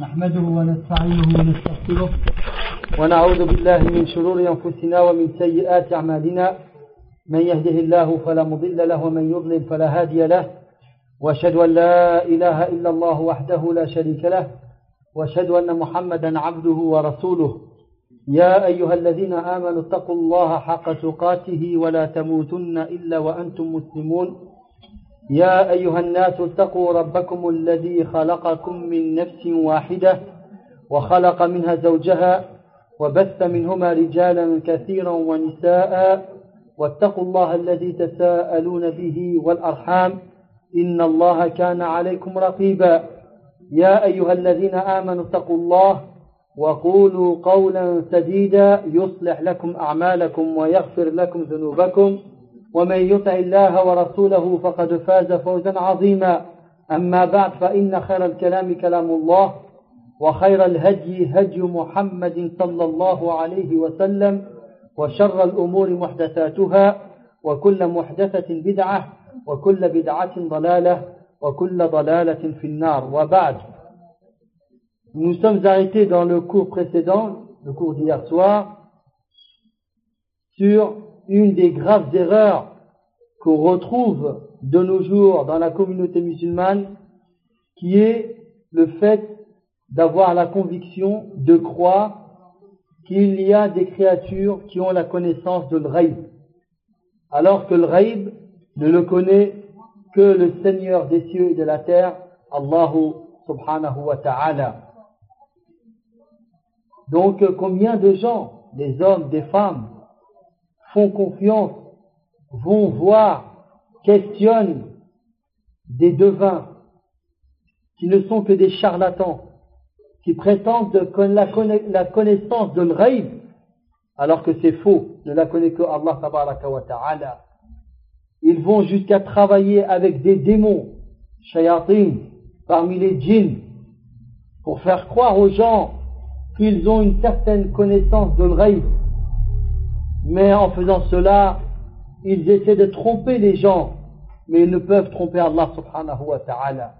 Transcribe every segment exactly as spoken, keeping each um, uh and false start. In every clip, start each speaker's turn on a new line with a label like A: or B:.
A: نحمده ونستعينه ونستغفره ونعوذ بالله من شرور أنفسنا ومن سيئات أعمالنا من يهده الله فلا مضل له ومن يضلل فلا هادي له وأشهد أن لا إله إلا الله وحده لا شريك له وأشهد أن محمدا عبده ورسوله يا أيها الذين آمنوا اتقوا الله حق تقاته ولا تموتن إلا وأنتم مسلمون يا أيها الناس اتقوا ربكم الذي خلقكم من نفس واحدة وخلق منها زوجها وبث منهما رجالا كثيرا ونساء واتقوا الله الذي تساءلون به والأرحام إن الله كان عليكم رقيبا يا أيها الذين آمنوا اتقوا الله وقولوا قولا سديدا يصلح لكم أعمالكم ويغفر لكم ذنوبكم ومن يطع الله ورسوله فقد فاز فوزا عظيما أما بعد فإن خير الكلام كلام الله وخير الهدي هدي محمد صلى الله عليه وسلم وشر الأمور محدثاتها وكل محدثة بدعة وكل بدعة ضلالة وكل ضلالة في النار وبعد. Nous sommes arrêtés dans le cours précédent, le cours d'hier soir, sur une des graves erreurs qu'on retrouve de nos jours dans la communauté musulmane, qui est le fait d'avoir la conviction de croire qu'il y a des créatures qui ont la connaissance de l'ghaib, alors que le ghaib ne le connaît que le Seigneur des cieux et de la terre, Allahu subhanahu wa ta'ala. Donc, combien de gens, des hommes, des femmes, font confiance, vont voir, questionnent des devins qui ne sont que des charlatans, qui prétendent la connaissance de l'ghaib, alors que c'est faux, ne la connaît que Allah tabaraka wa ta'ala. Ils vont jusqu'à travailler avec des démons, shayatin, parmi les djinns, pour faire croire aux gens qu'ils ont une certaine connaissance de l'ghaib. Mais en faisant cela, ils essaient de tromper les gens, mais ils ne peuvent tromper Allah subhanahu wa ta'ala.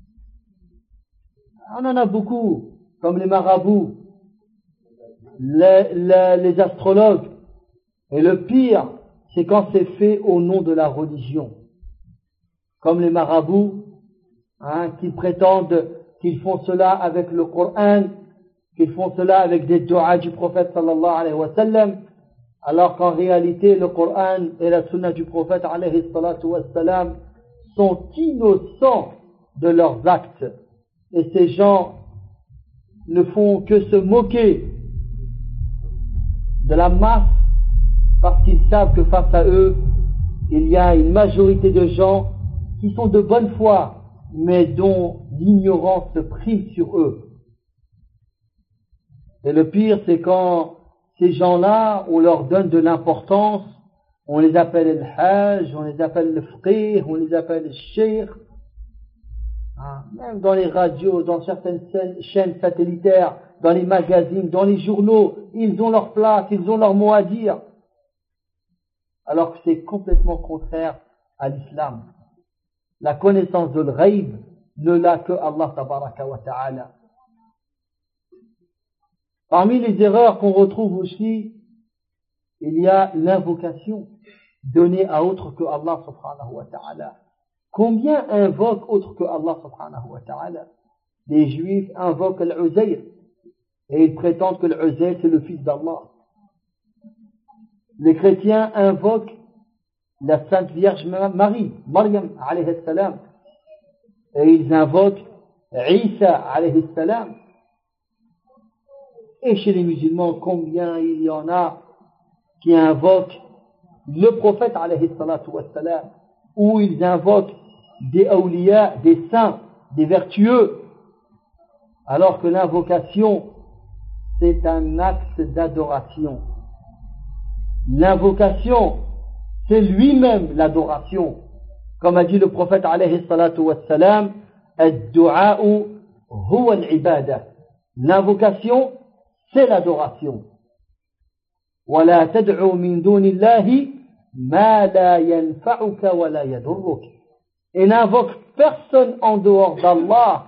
A: On en a beaucoup, comme les marabouts, les, les, les astrologues. Et le pire, c'est quand c'est fait au nom de la religion. Comme les marabouts, hein, qui prétendent qu'ils font cela avec le Coran, qu'ils font cela avec des du'as du prophète sallallahu alayhi wa sallam, alors qu'en réalité le Coran et la sunna du prophète alayhi salatu wa sallam sont innocents de leurs actes. Et ces gens ne font que se moquer de la masse parce qu'ils savent que face à eux, il y a une majorité de gens qui sont de bonne foi, mais dont l'ignorance prime sur eux. Et le pire, c'est quand ces gens-là, on leur donne de l'importance, on les appelle le hajj, on les appelle le fqih, on les appelle le sheikh. Hein, même dans les radios, dans certaines chaînes satellitaires, dans les magazines, dans les journaux, ils ont leur place, ils ont leur mot à dire. Alors que c'est complètement contraire à l'islam. La connaissance de l'ghaib ne l'a que Allah tabaraka wa ta'ala. Parmi les erreurs qu'on retrouve aussi, il y a l'invocation donnée à autre que Allah subhanahu wa ta'ala. Combien invoquent autre que Allah subhanahu wa ta'ala? Les juifs invoquent l'Uzayr et ils prétendent que l'Uzayr c'est le fils d'Allah. Les chrétiens invoquent la Sainte Vierge Marie, Maryam alayhi salam, et ils invoquent Isa alayhi salam. Et chez les musulmans, combien il y en a qui invoquent le prophète alayhi salatu wassalam, ou ils invoquent des awliya, des saints, des vertueux, alors que l'invocation, c'est un acte d'adoration. L'invocation, c'est lui-même l'adoration. Comme a dit le prophète alayhi salatu wassalam, ad-du'a'u huwa al-ibadah. L'invocation, c'est l'adoration. وَلَا تَدْعُوا مِن دُونِ اللَّهِ مَا لَا يَنْفَعُكَ وَلَا يَضُرُّكَ. Et n'invoque personne en dehors d'Allah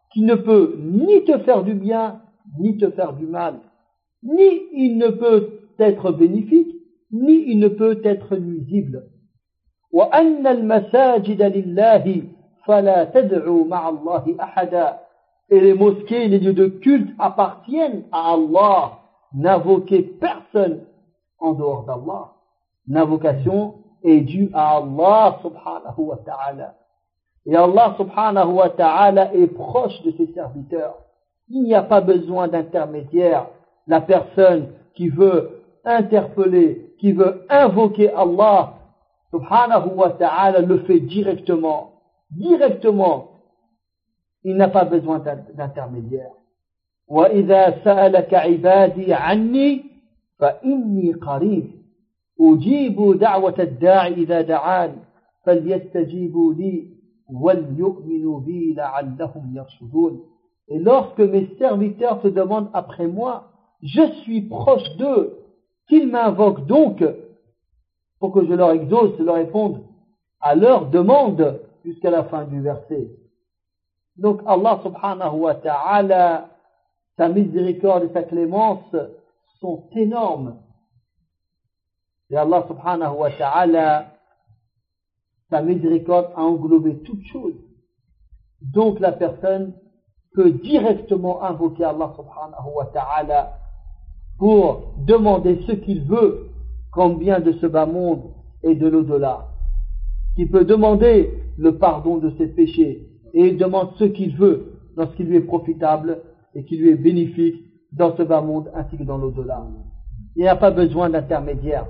A: qui ne peut ni te faire du bien, ni te faire du mal, ni il ne peut être bénéfique, ni il ne peut être nuisible. وَأَنَّ الْمَسَاجِدَ لِلَّهِ فَلَا تَدْعُوا مَعَ اللَّهِ أَحَدًا. Et les mosquées, les lieux de culte appartiennent à Allah. N'invoquez personne en dehors d'Allah. L'invocation est due à Allah subhanahu wa ta'ala. Et Allah subhanahu wa ta'ala est proche de ses serviteurs. Il n'y a pas besoin d'intermédiaire. La personne qui veut interpeller, qui veut invoquer Allah subhanahu wa ta'ala le fait directement. Directement. Il n'a pas besoin d'intermédiaire. وَإِذَا سَأَلَكَ عِبَادِي عَنِّي فَإِنِّي قَرِيبٌ أُجِيبُ دَعْوَةَ الدَّاعِ إِذَا دَعَانِ فَلْيَسْتَجِيبُوا لِي وَلْيُؤْمِنُوا بِي لَعَلَّهُمْ يَرْشُدُونَ. Et lorsque mes serviteurs se demandent après moi, je suis proche d'eux, qu'ils m'invoquent donc pour que je leur exauce, je leur réponde à leur demande jusqu'à la fin du verset. Donc Allah subhanahu wa ta'ala, sa miséricorde et sa clémence sont énormes. Et Allah subhanahu wa ta'ala, sa miséricorde a englobé toutes choses. Donc la personne peut directement invoquer Allah subhanahu wa ta'ala pour demander ce qu'il veut, comme bien de ce bas monde et de l'au-delà. Qui peut demander le pardon de ses péchés et il demande ce qu'il veut dans ce qui lui est profitable et qui lui est bénéfique dans ce bas monde ainsi que dans l'au-delà. Il n'y a pas besoin d'intermédiaire.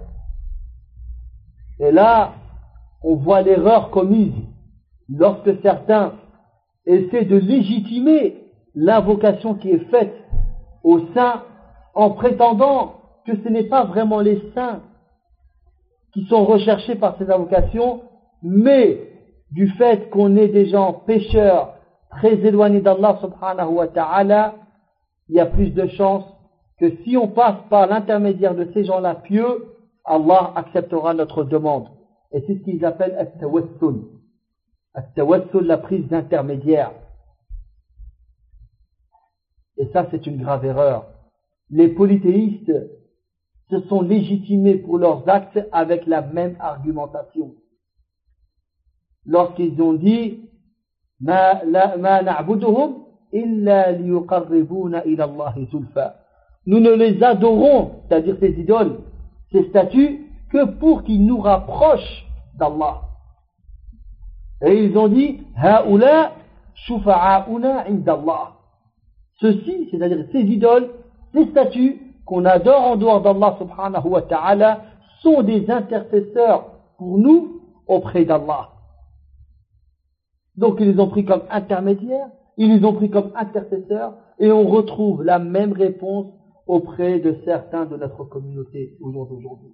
A: Et là, on voit l'erreur commise lorsque certains essaient de légitimer l'invocation qui est faite aux saints en prétendant que ce n'est pas vraiment les saints qui sont recherchés par ces invocations, mais du fait qu'on est des gens pécheurs très éloignés d'Allah subhanahu wa ta'ala, il y a plus de chances que si on passe par l'intermédiaire de ces gens-là pieux, Allah acceptera notre demande. Et c'est ce qu'ils appellent at-tawassul. At-tawassul, la prise d'intermédiaire. Et ça, c'est une grave erreur. Les polythéistes se sont légitimés pour leurs actes avec la même argumentation. Lorsqu'ils ont dit ma na'buduhum illa liyuqarribuna ila Allahi zulfa. Nous ne les adorons, c'est-à-dire ces idoles, ces statues, que pour qu'ils nous rapprochent d'Allah. Et ils ont dit haula shufa'auna indallah. Ceci, c'est-à-dire ces idoles, ces statues qu'on adore en dehors d'Allah subhanahu wa ta'ala, sont des intercesseurs pour nous auprès d'Allah. Donc ils les ont pris comme intermédiaires, ils les ont pris comme intercesseurs, et on retrouve la même réponse auprès de certains de notre communauté au jour d'aujourd'hui.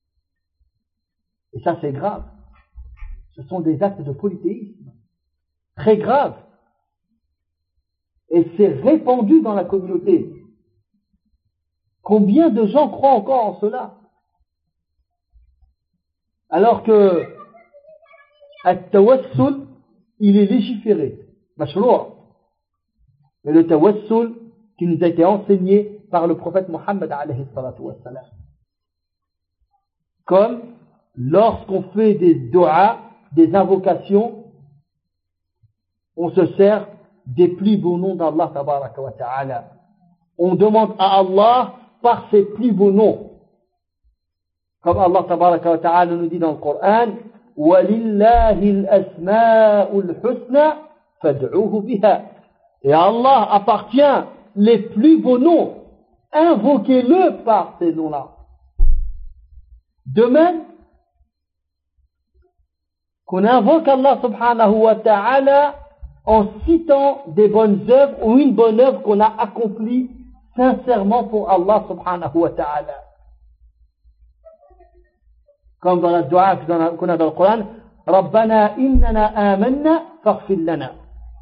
A: Et ça c'est grave. Ce sont des actes de polythéisme. Très graves. Et c'est répandu dans la communauté. Combien de gens croient encore en cela? Alors que at-tawassul, il est légiféré, mashroua. Mais le tawassul qui nous a été enseigné par le prophète Mohammed alayhi salatu wassalam. Comme lorsqu'on fait des du'a, des invocations, on se sert des plus beaux noms d'Allah tabaraka wa ta'ala. On demande à Allah par ses plus beaux noms. Comme Allah tabaraka wa ta'ala nous dit dans le Coran, وَلِلَّهِ الْأَسْمَاءُ الْحُسْنَى فَادْعُوهُ بِهَا. Et à Allah appartient les plus beaux noms. Invoquez-le par ces noms-là. De même qu'on invoque Allah subhanahu wa ta'ala en citant des bonnes œuvres ou une bonne œuvre qu'on a accomplie sincèrement pour Allah subhanahu wa ta'ala. Comme dans la dua qu'on a dans le Coran, Rabbana innana amanna faghfir lana.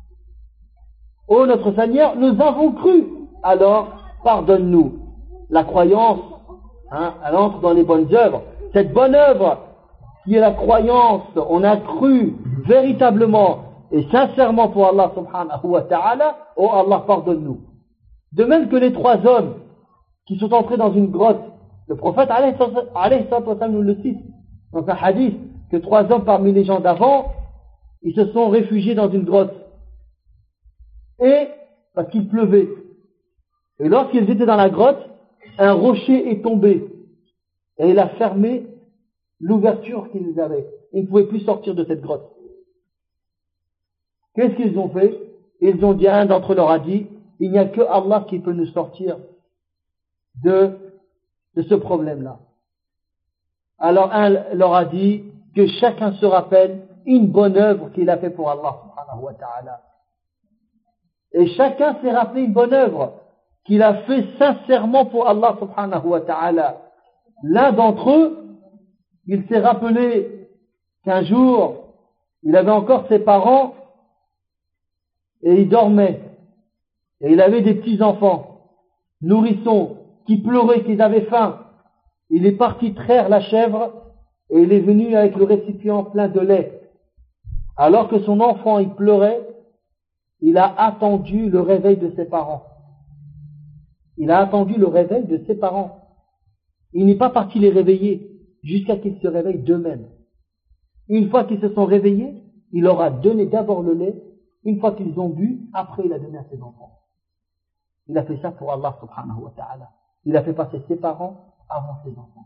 A: Ô notre Seigneur, nous avons cru, alors pardonne-nous. La croyance, hein, elle entre dans les bonnes œuvres. Cette bonne œuvre qui est la croyance, on a cru véritablement et sincèrement pour Allah subhanahu wa ta'ala, oh Allah pardonne-nous. De même que les trois hommes qui sont entrés dans une grotte, le prophète alayhi wa sallam nous le cite dans un hadith, que trois hommes parmi les gens d'avant, ils se sont réfugiés dans une grotte. Et, parce qu'il pleuvait. Et lorsqu'ils étaient dans la grotte, un rocher est tombé. Et il a fermé l'ouverture qu'ils avaient. Ils ne pouvaient plus sortir de cette grotte. Qu'est-ce qu'ils ont fait? Ils ont dit, un d'entre eux leur a dit, il n'y a que Allah qui peut nous sortir de, de ce problème-là. Alors un leur a dit que chacun se rappelle une bonne œuvre qu'il a fait pour Allah subhanahu wa ta'ala. Et chacun s'est rappelé une bonne œuvre qu'il a fait sincèrement pour Allah subhanahu wa ta'ala. L'un d'entre eux, il s'est rappelé qu'un jour, il avait encore ses parents et il dormait. Et il avait des petits-enfants, nourrissons, qui pleuraient, qui avaient faim. Il est parti traire la chèvre et il est venu avec le récipient plein de lait. Alors que son enfant, il pleurait, il a attendu le réveil de ses parents. Il a attendu le réveil de ses parents. Il n'est pas parti les réveiller jusqu'à qu'ils se réveillent d'eux-mêmes. Une fois qu'ils se sont réveillés, il leur a donné d'abord le lait. Une fois qu'ils ont bu, après il a donné à ses enfants. Il a fait ça pour Allah subhanahu wa ta'ala. Il a fait passer ses parents avant ses enfants.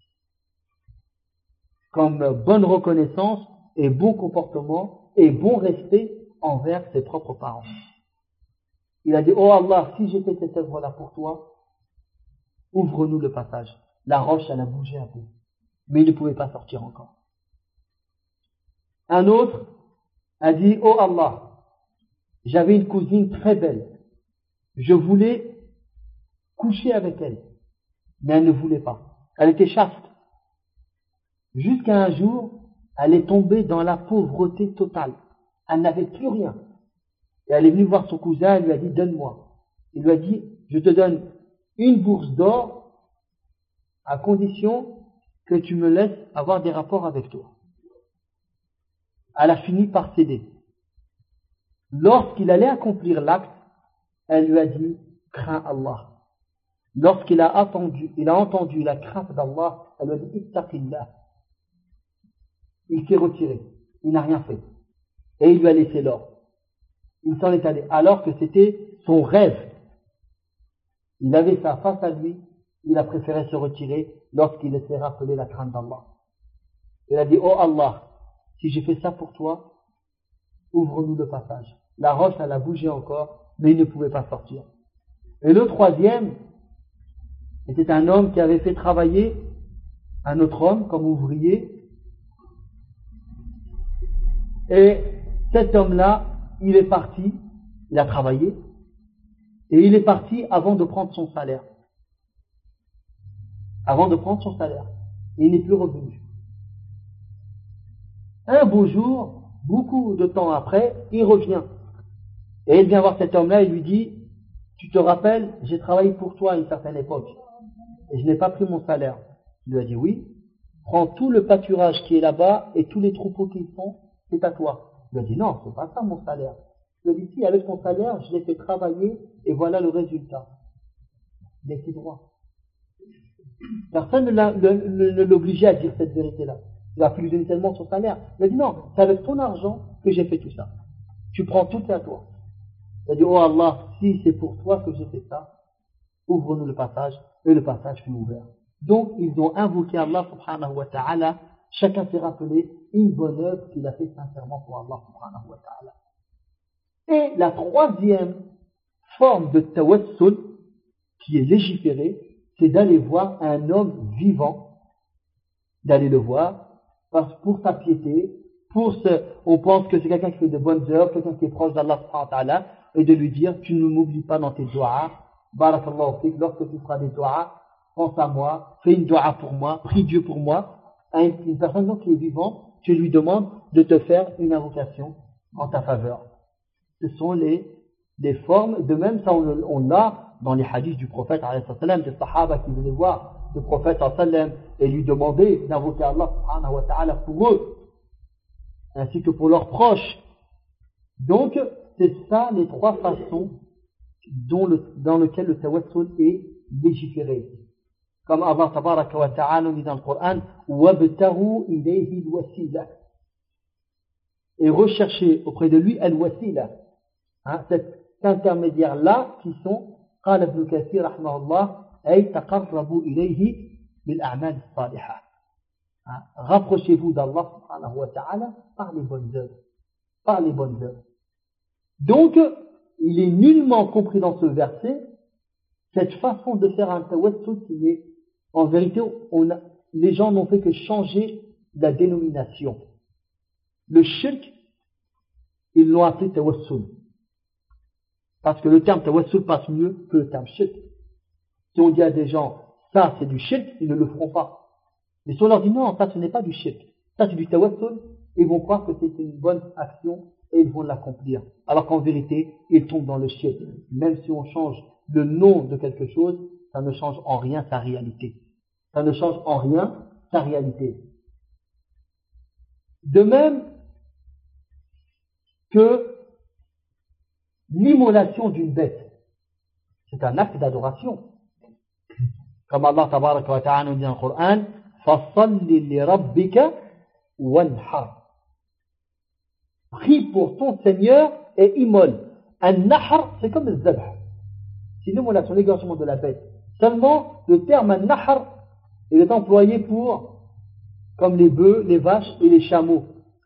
A: Comme bonne reconnaissance et bon comportement et bon respect envers ses propres parents. Il a dit, oh Allah, si j'ai fait cette œuvre-là pour toi, ouvre-nous le passage. La roche, elle a bougé un peu. Mais il ne pouvait pas sortir encore. Un autre a dit, oh Allah, j'avais une cousine très belle. Je voulais coucher avec elle. Mais elle ne voulait pas. Elle était chaste. Jusqu'à un jour, elle est tombée dans la pauvreté totale. Elle n'avait plus rien. Et elle est venue voir son cousin, elle lui a dit, donne-moi. Il lui a dit, je te donne une bourse d'or à condition que tu me laisses avoir des rapports avec toi. Elle a fini par céder. Lorsqu'il allait accomplir l'acte, elle lui a dit, crains Allah. Lorsqu'il a attendu, il a entendu la crainte d'Allah, elle lui a dit, ittaqillah. Il s'est retiré. Il n'a rien fait. Et il lui a laissé l'or. Il s'en est allé. Alors que c'était son rêve. Il avait ça face à lui. Il a préféré se retirer lorsqu'il s'est rappelé la crainte d'Allah. Il a dit, oh Allah, si j'ai fait ça pour toi, ouvre-nous le passage. La roche, elle a bougé encore, mais il ne pouvait pas sortir. Et le troisième, était un homme qui avait fait travailler un autre homme comme ouvrier. Et cet homme-là, il est parti, il a travaillé, et il est parti avant de prendre son salaire. Avant de prendre son salaire. Et il n'est plus revenu. Un beau jour, beaucoup de temps après, il revient. Et il vient voir cet homme-là et lui dit, tu te rappelles, j'ai travaillé pour toi à une certaine époque, et je n'ai pas pris mon salaire. Il lui a dit, oui, prends tout le pâturage qui est là-bas, et tous les troupeaux qu'ils font, c'est à toi. Il a dit, non, c'est pas ça mon salaire. Il a dit, si, avec ton salaire, je l'ai fait travailler, et voilà le résultat. Il a été droit. Personne ne, l'a, ne, ne l'obligeait à dire cette vérité-là. Il a pu lui donner tellement son salaire. Il a dit, non, c'est avec ton argent que j'ai fait tout ça. Tu prends tout à toi. Il a dit, oh Allah, si c'est pour toi que j'ai fait ça, ouvre-nous le passage, et le passage fut ouvert. Donc, ils ont invoqué Allah subhanahu wa ta'ala. Chacun s'est rappelé une bonne œuvre qu'il a fait sincèrement pour Allah subhanahu wa ta'ala. Et la troisième forme de tawassul qui est légiférée, c'est d'aller voir un homme vivant, d'aller le voir pour sa piété, pour ce, on pense que c'est quelqu'un qui fait de bonnes œuvres, quelqu'un qui est proche d'Allah subhanahu wa ta'ala, et de lui dire, tu ne m'oublies pas dans tes doigts, barakallahu fik, lorsque tu feras des doigts, pense à moi, fais une doigt pour moi, prie Dieu pour moi. Une personne donc qui est vivante, tu lui demandes de te faire une invocation en ta faveur. Ce sont les, les formes, de même ça on, on l'a dans les hadiths du prophète alayhi sallam, des sahaba qui venaient voir le prophète sallam et lui demander d'invoquer Allah subhanahu wa ta'ala pour eux, ainsi que pour leurs proches. Donc, c'est ça les trois façons dont le, dans lesquelles le tawassul est légiféré. Comme Allah tabaraka wa ta'ala dit dans le Coran, وَابْتَغُوا إِلَيْهِ الْوَسِيلَةِ, et rechercher auprès de lui al-wasila, hein, cet intermédiaire-là qui sont, قال ابن كثير رحمه الله, أي تقربوا إليه بالأعمال الصالحة. Hein, rapprochez-vous d'Allah subhanahu wa ta'ala par les bonnes œuvres. Par les bonnes œuvres. Donc, il est nullement compris dans ce verset cette façon de faire un tawassul qui est, en vérité, on a, les gens n'ont fait que changer la dénomination. Le shirk, ils l'ont appelé tawassul. Parce que le terme tawassul passe mieux que le terme shirk. Si on dit à des gens, ça c'est du shirk, ils ne le feront pas. Mais si on leur dit non, ça ce n'est pas du shirk, ça c'est du tawassul, ils vont croire que c'est une bonne action et ils vont l'accomplir. Alors qu'en vérité, ils tombent dans le shirk. Même si on change le nom de quelque chose, ça ne change en rien sa réalité. Ça ne change en rien sa réalité. De même que l'immolation d'une bête, c'est un acte d'adoration. Comme Allah tabaraka wa ta'ala nous dit dans le Coran, فَصَلِّ لِرَبِّكَ وَانْحَرْ. Prie pour ton Seigneur et immole. An-nahr, c'est comme le zabh. C'est l'immolation, l'égorgement de la bête. Seulement, le terme an-nahr, il est employé pour, comme les bœufs, les vaches et les chameaux.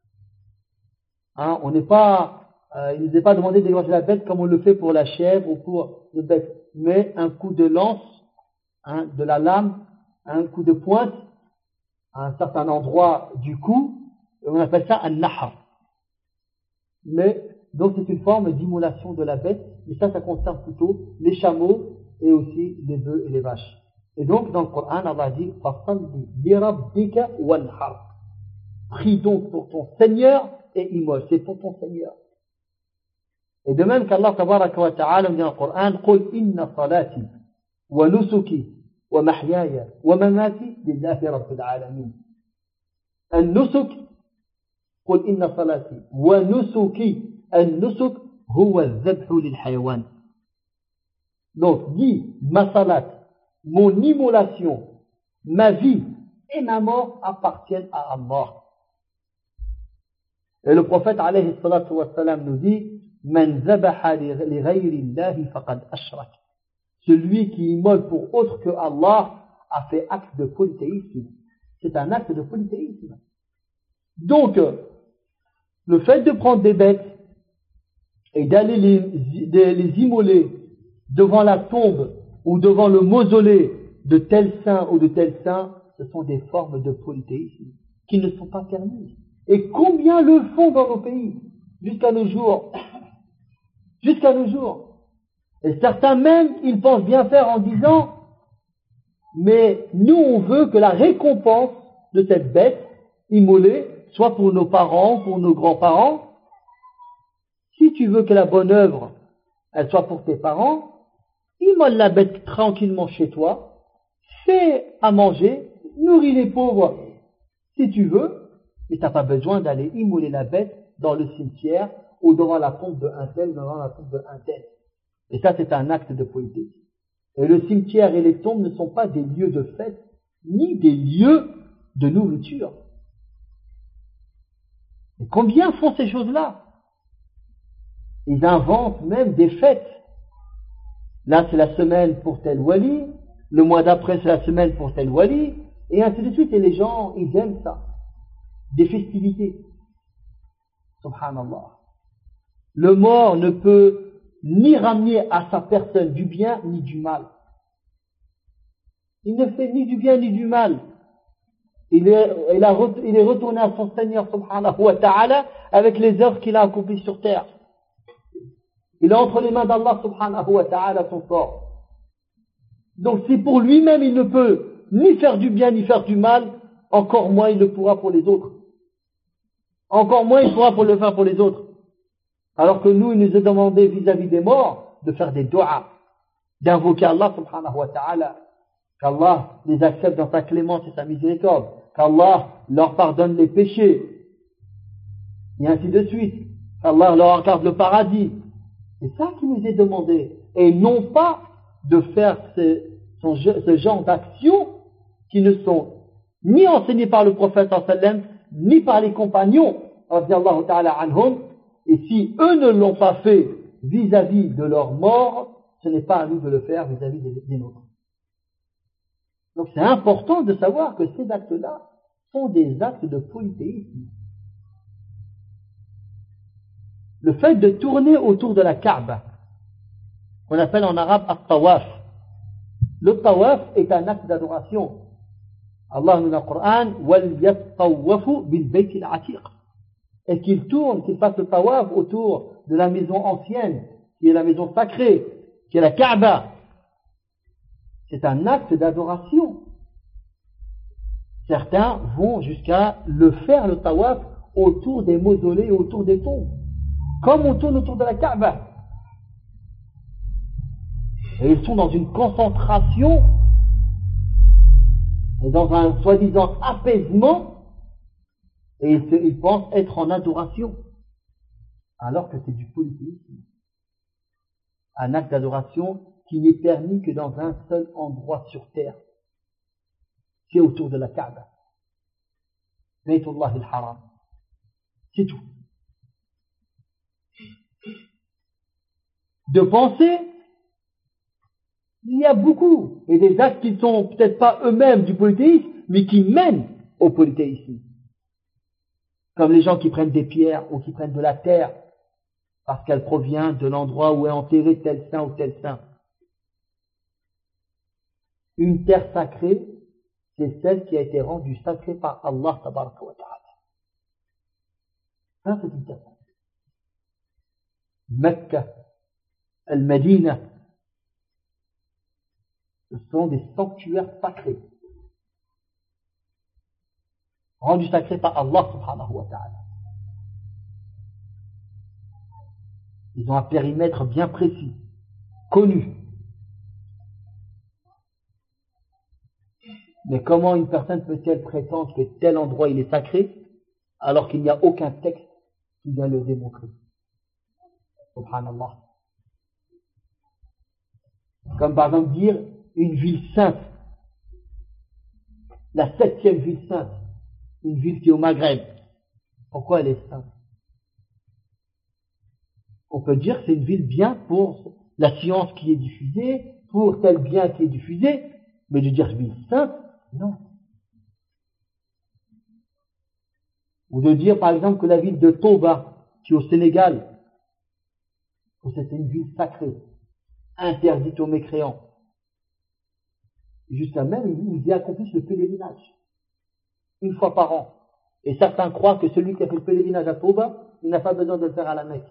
A: Hein, on n'est pas, euh, il n'est pas demandé d'égorger la bête comme on le fait pour la chèvre ou pour les bêtes. Mais un coup de lance, hein, de la lame, un coup de pointe, à un certain endroit du cou, on appelle ça un nahr. Mais, donc c'est une forme d'immolation de la bête, mais ça, ça concerne plutôt les chameaux et aussi les bœufs et les vaches. Et donc, dans le Coran, Allah dit, فَصَلِّ لِرَبِّكَ وَانْحَرْ. Prie donc pour ton Seigneur et immole, c'est pour ton Seigneur. Et de même qu'Allah tabaraka wa ta'ala dit dans le Coran, قُلْ إِنَّ صَلَاتِي وَنُسُكِي ومحياي ومماتي لله رب العالمين. النسك قل إن صلاتي ونسكي النسك هو الذبح للحيوان. Donc dis ma salat, mon immolation, ma vie et ma mort appartiennent à Allah. Et le prophète alayhi salatu wa salam nous dit man zabaha li ghayri Allah faqad ashrak. Celui qui immole pour autre que Allah a fait acte de polythéisme. C'est un acte de polythéisme. Donc, le fait de prendre des bêtes et d'aller les, de les immoler devant la tombe ou devant le mausolée de tel saint ou de tel saint, ce sont des formes de polythéisme qui ne sont pas permises. Et combien le font dans nos pays jusqu'à nos jours? Jusqu'à nos jours. Et certains même, ils pensent bien faire en disant, mais nous on veut que la récompense de cette bête immolée soit pour nos parents, pour nos grands-parents. Si tu veux que la bonne œuvre, elle soit pour tes parents, immole la bête tranquillement chez toi, fais à manger, nourris les pauvres si tu veux, mais tu n'as pas besoin d'aller immoler la bête dans le cimetière ou devant la tombe de un tel, devant la tombe de un tel. Et ça, c'est un acte de polythéisme. Et le cimetière et les tombes ne sont pas des lieux de fête, ni des lieux de nourriture. Et combien font ces choses-là? Ils inventent même des fêtes. Là, c'est la semaine pour tel wali, le mois d'après, c'est la semaine pour tel wali, et ainsi de suite. Et les gens, ils aiment ça. Des festivités. Subhanallah. Le mort ne peut ni ramener à sa personne du bien ni du mal. Il ne fait ni du bien ni du mal. Il est, il a, il est retourné à son Seigneur subhanahu wa ta'ala avec les œuvres qu'il a accomplies sur terre. Il est entre les mains d'Allah subhanahu wa ta'ala son corps. Donc si pour lui-même il ne peut ni faire du bien ni faire du mal, encore moins il le pourra pour les autres. Encore moins il pourra pour le faire pour les autres. Alors que nous, il nous est demandé vis-à-vis des morts de faire des doigts, d'invoquer Allah subhanahu wa ta'ala, qu'Allah les accepte dans sa clémence et sa miséricorde, qu'Allah leur pardonne les péchés, et ainsi de suite. Allah leur accorde le paradis. C'est ça qui nous est demandé. Et non pas de faire ce, ce genre d'actions qui ne sont ni enseignées par le prophète sallam, ni par les compagnons, radiyallahu ta'ala anhum. Et si eux ne l'ont pas fait vis-à-vis de leur mort, ce n'est pas à nous de le faire vis-à-vis des, des nôtres. Donc c'est important de savoir que ces actes-là sont des actes de polythéisme. Le fait de tourner autour de la Kaaba, qu'on appelle en arabe at-tawaf. Le tawaf est un acte d'adoration. Allah nous dit dans le Coran, وَلْيَطَّوَّفُوا بِالْبَيْتِ الْعَتِيقِ. Et qu'il tourne, qu'il fasse le tawaf autour de la maison ancienne, qui est la maison sacrée, qui est la Kaaba. C'est un acte d'adoration. Certains vont jusqu'à le faire, le tawaf, autour des mausolées, autour des tombes. Comme on tourne autour de la Kaaba. Et ils sont dans une concentration et dans un soi-disant apaisement, et ils, se, ils pensent être en adoration, alors que c'est du polythéisme. Un acte d'adoration qui n'est permis que dans un seul endroit sur terre. C'est autour de la Kaaba. Baytullah al-Haram. C'est tout. De penser, il y a beaucoup, et des actes qui ne sont peut-être pas eux-mêmes du polythéisme, mais qui mènent au polythéisme. Comme les gens qui prennent des pierres ou qui prennent de la terre, parce qu'elle provient de l'endroit où est enterré tel saint ou tel saint. Une terre sacrée, c'est celle qui a été rendue sacrée par Allah tabaraka wa ta'ala. Ça, c'est une terre sacrée. Mecca, Al-Madina, ce sont des sanctuaires sacrés, rendus sacrés par Allah subhanahu wa ta'ala. Ils ont un périmètre bien précis, connu. Mais comment une personne peut-elle prétendre que tel endroit il est sacré, alors qu'il n'y a aucun texte qui vient le démontrer? Subhanallah. Comme par exemple dire une ville sainte, la septième ville sainte, une ville qui est au Maghreb. Pourquoi elle est sainte? On peut dire que c'est une ville bien pour la science qui est diffusée, pour tel bien qui est diffusé, mais de dire ville sainte, non. Ou de dire par exemple que la ville de Touba, qui est au Sénégal, que c'est une ville sacrée, interdite aux mécréants. Jusqu'à même, ils y accomplissent le pèlerinage, une fois par an. Et certains croient que celui qui a fait le pèlerinage à Touba, il n'a pas besoin de le faire à la Mecque.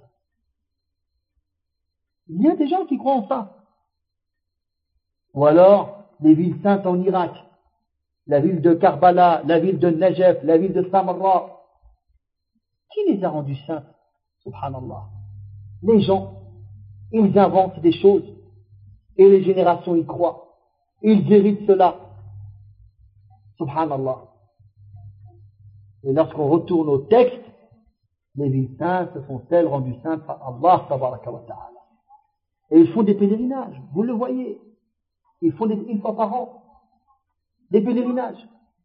A: Il y a des gens qui croient en ça. Ou alors, les villes saintes en Irak, la ville de Karbala, la ville de Najaf, la ville de Samarra. Qui les a rendues saintes? Subhanallah. Les gens, ils inventent des choses, et les générations y croient. Ils héritent cela. Subhanallah. Et lorsqu'on retourne au texte, les villes saintes sont-elles rendues saintes par Allah tabaraka wa ta'ala. Et ils font des pèlerinages, vous le voyez. Ils font des, une fois par an des pèlerinages.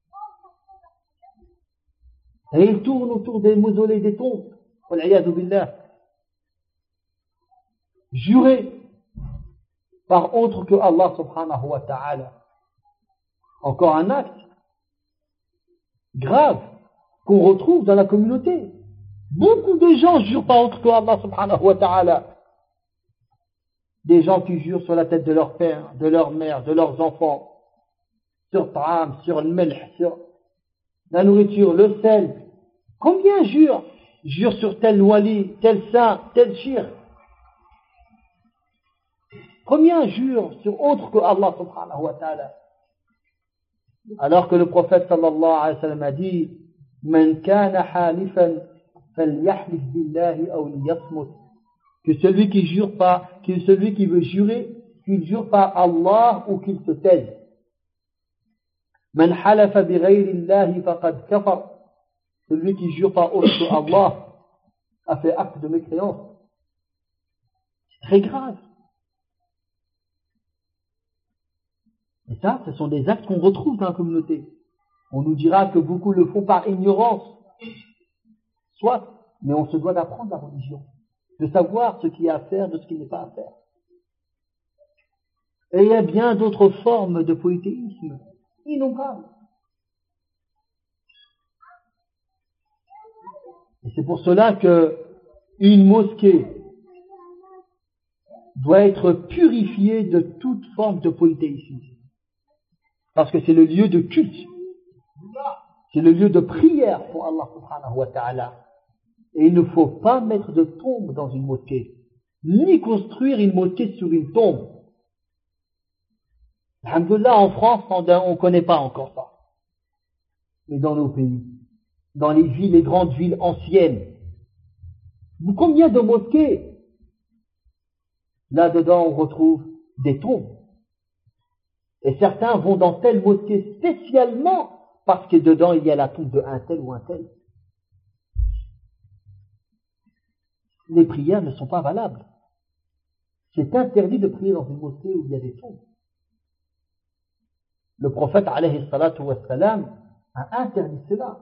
A: Et ils tournent autour des mausolées, des tombes. Wal'iyadu billah. Jurés par autre que Allah subhanahu wa ta'ala. Encore un acte grave qu'on retrouve dans la communauté. Beaucoup de gens jurent par autre que Allah subhanahu wa ta'ala. Des gens qui jurent sur la tête de leur père, de leur mère, de leurs enfants, sur ta'am, sur le melh, sur la nourriture, le sel. Combien jurent? Jurent sur tel wali, tel saint, tel shirk. Combien jurent sur autre que Allah subhanahu wa ta'ala? Alors que le prophète sallallahu alayhi wa sallam a dit Man kana halifan falyahlif billahi aw liyasmut. Que celui qui jure pas, que celui qui veut jurer, qu'il jure par Allah ou qu'il se taise. Man halafa bi ghayri Allahi faqad kafar. Celui qui jure par autre que Allah, a fait acte de mécréance. C'est très grave. Et ça, ce sont des actes qu'on retrouve dans la communauté. On nous dira que beaucoup le font par ignorance. Soit, mais on se doit d'apprendre la religion, de savoir ce qu'il y a à faire, de ce qui n'est pas à faire. Et il y a bien d'autres formes de polythéisme, innombrables. Et c'est pour cela que une mosquée doit être purifiée de toute forme de polythéisme. Parce que c'est le lieu de culte. C'est le lieu de prière pour Allah subhanahu wa ta'ala. Et il ne faut pas mettre de tombe dans une mosquée, ni construire une mosquée sur une tombe. Alhamdulillah, en France, on ne connaît pas encore ça. Mais dans nos pays, dans les villes, les grandes villes anciennes, combien de mosquées? Là-dedans, on retrouve des tombes. Et certains vont dans telle mosquée spécialement parce que dedans, il y a la tombe de un tel ou un tel. Les prières ne sont pas valables. C'est interdit de prier dans une mosquée où il y a des tombes. Le prophète, alayhi salatu wassalam, a interdit cela.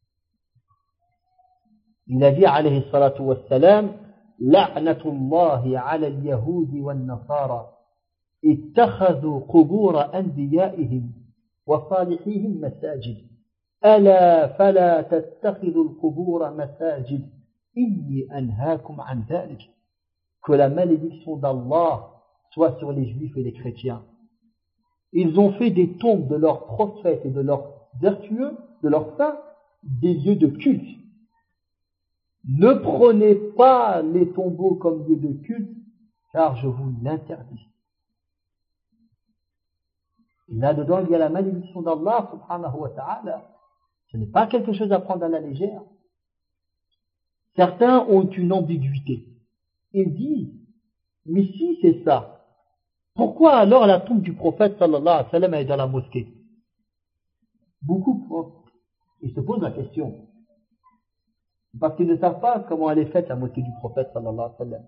A: Il a dit, alayhi salatu wassalam, la'natullahi ala al-yahudi wal-nasara, ittakhadhu qubura anbiya'ihim wa salihihim masajid. Ala fala tattakhidhu al-qubura masajid. Inni anhaakum an dhalik. Que la malédiction d'Allah soit sur les juifs et les chrétiens. Ils ont fait des tombes de leurs prophètes et de leurs vertueux, de leurs saints, des lieux de culte. Ne prenez pas les tombeaux comme lieux de culte, car je vous l'interdis. Là-dedans, il y a la malédiction d'Allah, subhanahu wa ta'ala. Ce n'est pas quelque chose à prendre à la légère. Certains ont une ambiguïté. Ils disent, mais si c'est ça, pourquoi alors la tombe du prophète sallallahu alayhi wa sallam est dans la mosquée? Beaucoup, ils se posent la question. Parce qu'ils ne savent pas comment elle est faite la mosquée du prophète sallallahu alayhi wa sallam.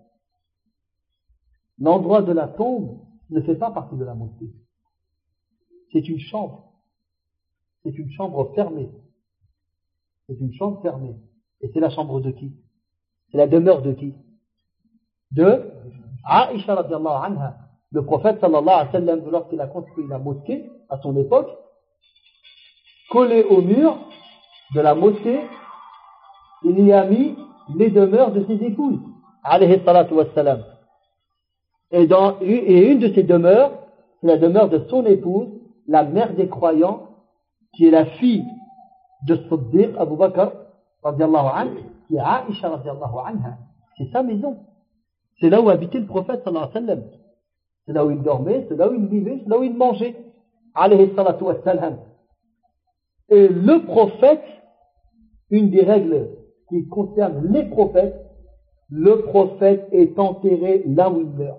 A: L'endroit de la tombe ne fait pas partie de la mosquée. C'est une chambre. C'est une chambre fermée. C'est une chambre fermée. Et c'est la chambre de qui? C'est la demeure de qui? De Aïcha radiallahu anha. Le prophète sallallahu alayhi wa sallam, lorsqu'il a construit la mosquée, à son époque, collé au mur de la mosquée, il y a mis les demeures de ses épouses, alayhi salatu wassalam. Et, dans, et une de ces demeures, c'est la demeure de son épouse, la mère des croyants, qui est la fille de Siddiq Abu Bakr, radiallahu anhu, qui est Aïcha radiallahu anha. C'est sa maison. C'est là où habitait le prophète sallallahu alayhi wa sallam. C'est là où il dormait, c'est là où il vivait, c'est là où il mangeait. Alayhi salatu wassalam. Et le prophète, une des règles qui concerne les prophètes, le prophète est enterré là où il meurt.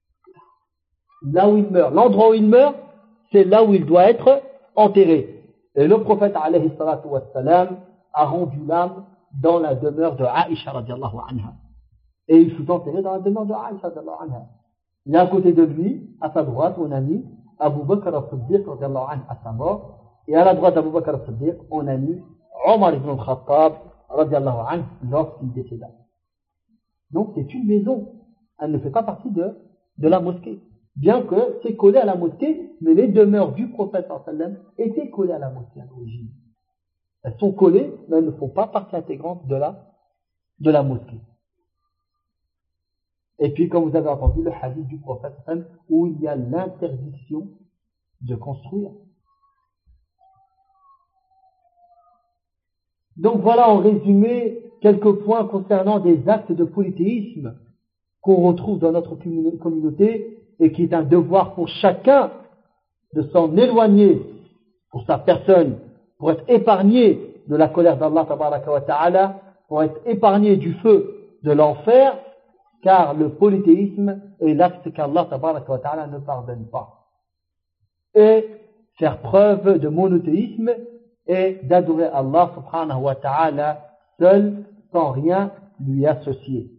A: Là où il meurt. L'endroit où il meurt, c'est là où il doit être enterré. Et le prophète, alayhi salatu wassalam, a rendu l'âme dans la demeure de Aïcha radiallahu anha. Et il fut enterré dans la demeure de Aïcha radiallahu anha. Il y a à côté de lui, à sa droite, on a mis Abu Bakr al-Siddiq radiallahu anhu à sa mort. Et à la droite d'Abu Bakr al-Siddiq, on a mis Omar ibn al-Khattab radiallahu anhu lorsqu'il décéda. Donc c'est une maison. Elle ne fait pas partie de, de la mosquée. Bien que c'est collé à la mosquée, mais les demeures du prophète sallallahu alayhi wa sallam étaient collées à la mosquée à l'origine. Elles sont collées, mais elles ne font pas partie intégrante de la, de la mosquée. Et puis, comme vous avez entendu, le hadith du prophète où il y a l'interdiction de construire. Donc voilà en résumé quelques points concernant des actes de polythéisme qu'on retrouve dans notre communauté et qui est un devoir pour chacun de s'en éloigner pour sa personne, pour être épargné de la colère d'Allah tabaraka wa ta'ala, pour être épargné du feu de l'enfer, car le polythéisme est l'acte qu'Allah tabaraka wa ta'ala ne pardonne pas. Et faire preuve de monothéisme et d'adorer Allah subhanahu wa ta'ala seul, sans rien lui associer.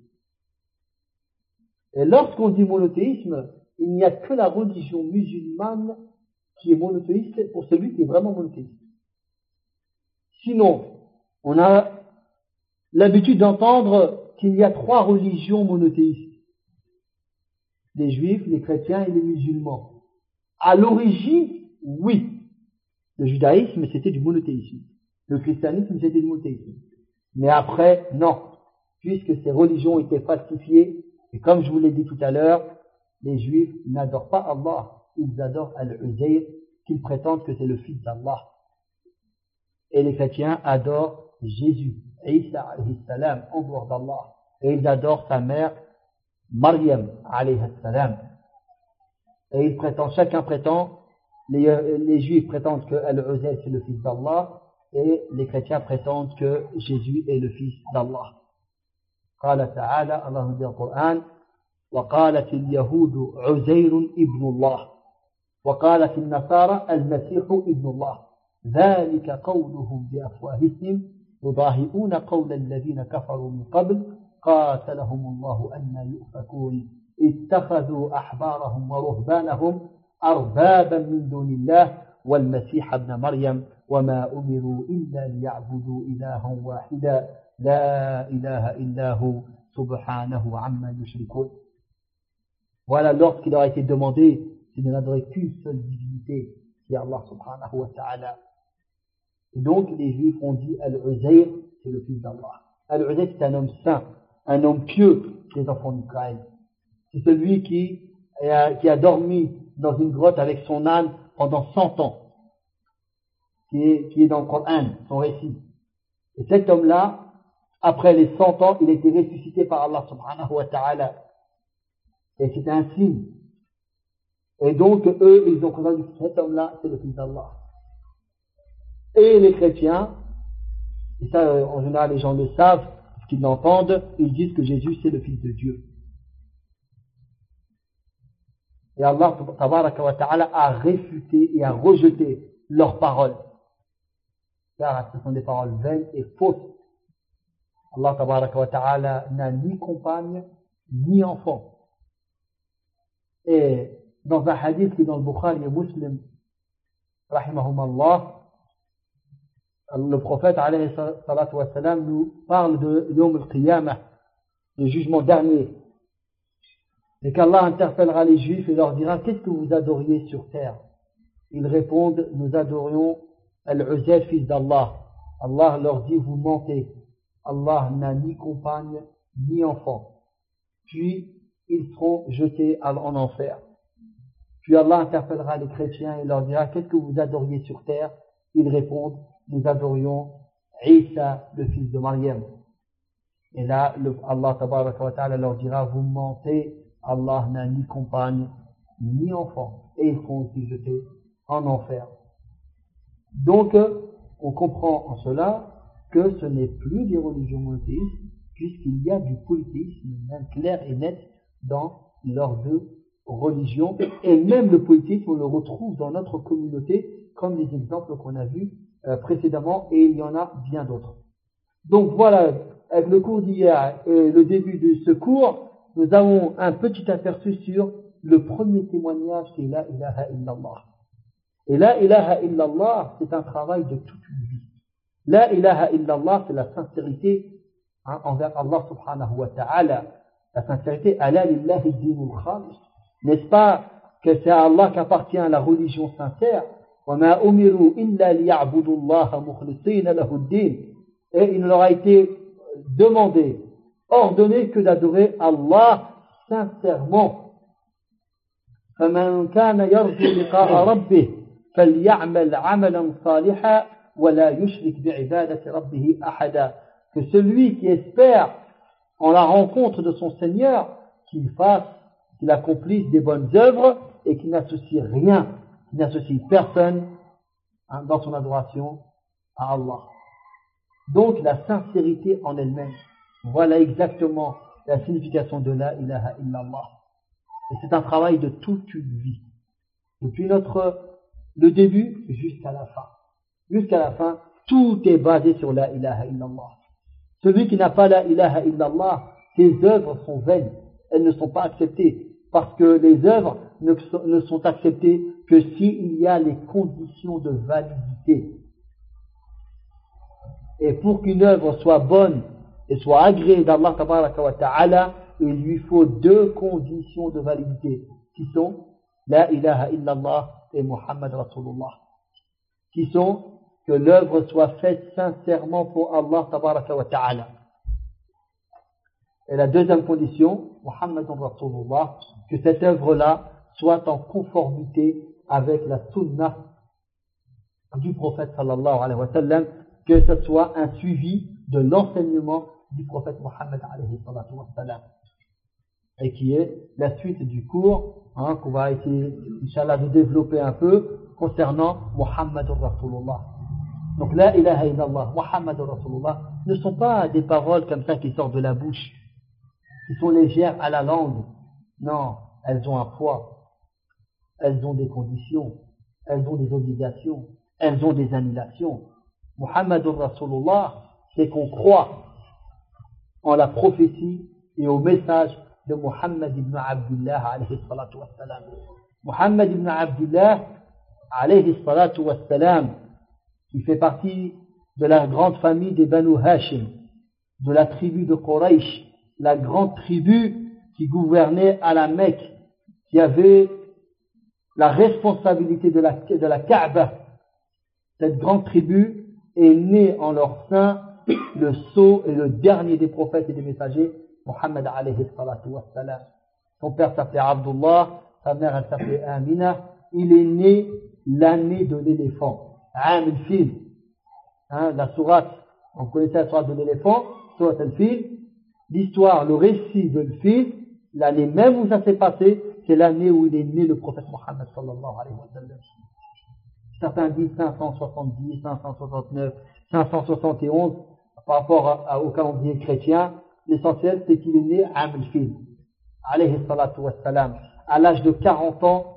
A: Et lorsqu'on dit monothéisme, il n'y a que la religion musulmane qui est monothéiste pour celui qui est vraiment monothéiste. Sinon, on a l'habitude d'entendre qu'il y a trois religions monothéistes. Les juifs, les chrétiens et les musulmans. À l'origine, oui. Le judaïsme, c'était du monothéisme. Le christianisme, c'était du monothéisme. Mais après, non. Puisque ces religions étaient falsifiées, et comme je vous l'ai dit tout à l'heure, les juifs n'adorent pas Allah. Ils adorent Al-Uzayr, qu'ils prétendent que c'est le fils d'Allah. Et les chrétiens adorent Jésus, Isa alayhi salam, en dehors d'Allah. Et ils adorent sa mère, Maryam alayhi salam. Et ils prétendent, chacun prétend, les, les juifs prétendent que Al-Uzayr c'est le fils d'Allah, et les chrétiens prétendent que Jésus est le fils d'Allah. قال تعالى الله في القرآن وقالت اليهود عزير ابن الله وقالت النصارى المسيح ابن الله ذلك قولهم بأفواههم يضاهئون قول الذين كفروا من قبل قاتلهم الله أن يؤفكون اتخذوا أحبارهم ورهبانهم أربابا من دون الله والمسيح ابن مريم وما أمروا إلا ليعبدوا إلها واحدا لا إله إلا هو سبحانه عما يشركون. Voilà, lorsqu'il leur a été demandé, c'est de n'adorer qu'une seule divinité, qui est Allah subhanahu wa ta'ala. Et donc, les Juifs ont dit Al-Uzayr, c'est le fils d'Allah. Al-Uzayr, c'est un homme saint, un homme pieux, les enfants d'Israël. C'est celui qui a, qui a dormi dans une grotte avec son âne pendant cent ans, qui est, qui est dans le Coran, son récit. Et cet homme-là, après les cent ans, il a été ressuscité par Allah subhanahu wa ta'ala. Et c'est un signe. Et donc, eux, ils ont compris que cet homme-là, c'est le fils d'Allah. Et les chrétiens, et ça, en général, les gens le savent, parce qu'ils l'entendent, ils disent que Jésus, c'est le fils de Dieu. Et Allah, tabaraka wa ta'ala, a réfuté et a rejeté leurs paroles. Car ce sont des paroles vaines et fausses. Allah tabaraka wa ta'ala n'a ni compagne, ni enfant. Et dans un hadith qui est dans le Bukhari et Muslim, rahimahumallah, le prophète alayhi salatu wa salam nous parle de Yawm al-Qiyamah, le jugement dernier. Et qu'Allah interpellera les Juifs et leur dira: qu'est-ce que vous adoriez sur terre? Ils répondent: nous adorions Al-Uzayr, fils d'Allah. Allah leur dit: vous mentez. Allah n'a ni compagne, ni enfant. Puis, ils seront jetés en enfer. Puis Allah interpellera les chrétiens et leur dira: qu'est-ce que vous adoriez sur terre? Ils répondent: nous adorions Isa, le fils de Maryam. Et là, le, Allah tabaraka wa ta'ala leur dira: vous mentez, Allah n'a ni compagne, ni enfant. Et ils seront aussi jetés en enfer. Donc, on comprend en cela que ce n'est plus des religions monothéistes, puisqu'il y a du polythéisme, même clair et net, dans leurs deux religions. Et même le polythéisme, on le retrouve dans notre communauté, comme les exemples qu'on a vus euh, précédemment, et il y en a bien d'autres. Donc voilà, avec le cours d'hier et le début de ce cours, nous avons un petit aperçu sur le premier témoignage qui est La ilaha illallah. Et La ilaha illallah, c'est un travail de toute une vie. La ilaha illallah, c'est la sincérité hein, envers Allah subhanahu wa ta'ala. La sincérité, ala lillahi dinul khalis. N'est-ce pas que c'est à Allah qu'appartient la religion sincère? Wa ma umiru illa liya'budu Allah mukhlisina lahu ad-din. Et il leur a été demandé, ordonné que d'adorer Allah sincèrement. فَمَنْ كَانَ يَرْجُو لِقَاءَ رَبِّهِ فَلْيَعْمَلْ عَمَلًا صَالِحًا وَلَا يُشْرِكْ بِعِبَادَةِ رَبِّهِ أَحَدًا. Que celui qui espère en la rencontre de son Seigneur, qu'il fasse, qu'il accomplisse des bonnes œuvres et qu'il n'associe rien, qu'il n'associe personne hein, dans son adoration à Allah. Donc la sincérité en elle-même, voilà exactement la signification de La ilaha illallah. Et c'est un travail de toute une vie, depuis notre le début jusqu'à la fin. Jusqu'à la fin, tout est basé sur La ilaha illallah. Celui qui n'a pas la ilaha illallah, ses œuvres sont vaines. Elles ne sont pas acceptées. Parce que les œuvres ne, ne sont acceptées que s'il y a les conditions de validité. Et pour qu'une œuvre soit bonne et soit agréée d'Allah tabaraka wa ta'ala, il lui faut deux conditions de validité, qui sont la ilaha illallah et Muhammad Rasulullah. Qui sont que l'œuvre soit faite sincèrement pour Allah tabaraka wa ta'ala. Et la deuxième condition, Muhammad Rasulullah, que cette œuvre-là soit en conformité avec la sunna du prophète sallallahu alayhi wa sallam, que ce soit un suivi de l'enseignement du prophète Muhammad alayhi wa sallam. Et qui est la suite du cours, hein, qu'on va essayer, Inch'Allah, de développer un peu concernant Muhammad Rasulullah. Donc, la ilaha illallah, Muhammad Rasulullah, ne sont pas des paroles comme ça qui sortent de la bouche, qui sont légères à la langue. Non, elles ont un poids, elles ont des conditions, elles ont des obligations, elles ont des annulations. Muhammad Rasulullah, c'est qu'on croit en la prophétie et au message de Muhammad ibn Abdullah alayhi salatu wassalam. Muhammad ibn Abdullah alayhi salatu wassalam, qui fait partie de la grande famille des Banu Hashim, de la tribu de Quraysh, la grande tribu qui gouvernait à la Mecque, qui avait la responsabilité de la, de la Kaaba. Cette grande tribu est née en leur sein le sceau et le dernier des prophètes et des messagers, Muhammad alayhi salatu wassalam. Son père s'appelait Abdullah, sa mère elle s'appelait Amina. Il est né l'année de l'éléphant, Am al-Fil. Hein, la sourate, on connaissait la sourate de l'éléphant, sourate al-Fil. L'histoire, le récit de l'Fil, l'année même où ça s'est passé, c'est l'année où il est né le prophète Muhammad sallallahu alayhi wa sallam. Certains disent cinq cent soixante-dix, cinq cent soixante-neuf, cinq cent soixante et onze par rapport à, à, au calendrier chrétien. L'essentiel, c'est qu'il est né à Am-al-Fil, alayhi salatu wassalam. À l'âge de quarante ans,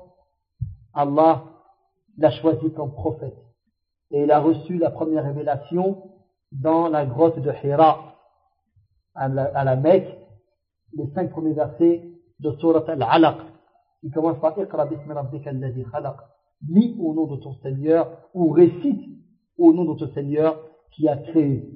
A: Allah l'a choisi comme prophète. Et il a reçu la première révélation dans la grotte de Hira, à la, à la Mecque, les cinq premiers versets de Surat Al-Alaq, qui commence par Iqra bismi rabbika alladhi khalaq. Lis au nom de ton Seigneur, ou récite au nom de ton Seigneur qui a créé.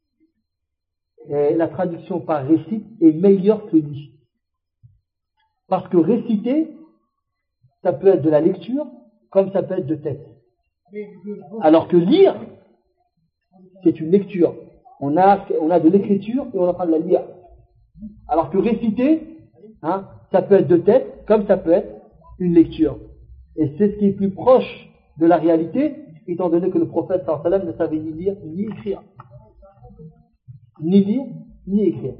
A: Et la traduction par récite est meilleure que lis. Parce que réciter, ça peut être de la lecture, comme ça peut être de tête. Alors que lire, c'est une lecture. On a, on a de l'écriture et on est en train de la lire. Alors que réciter, hein, ça peut être de tête, comme ça peut être une lecture. Et c'est ce qui est plus proche de la réalité, étant donné que le prophète sallallahu alayhi wa sallam ne savait ni lire ni écrire. Ni lire, ni écrire.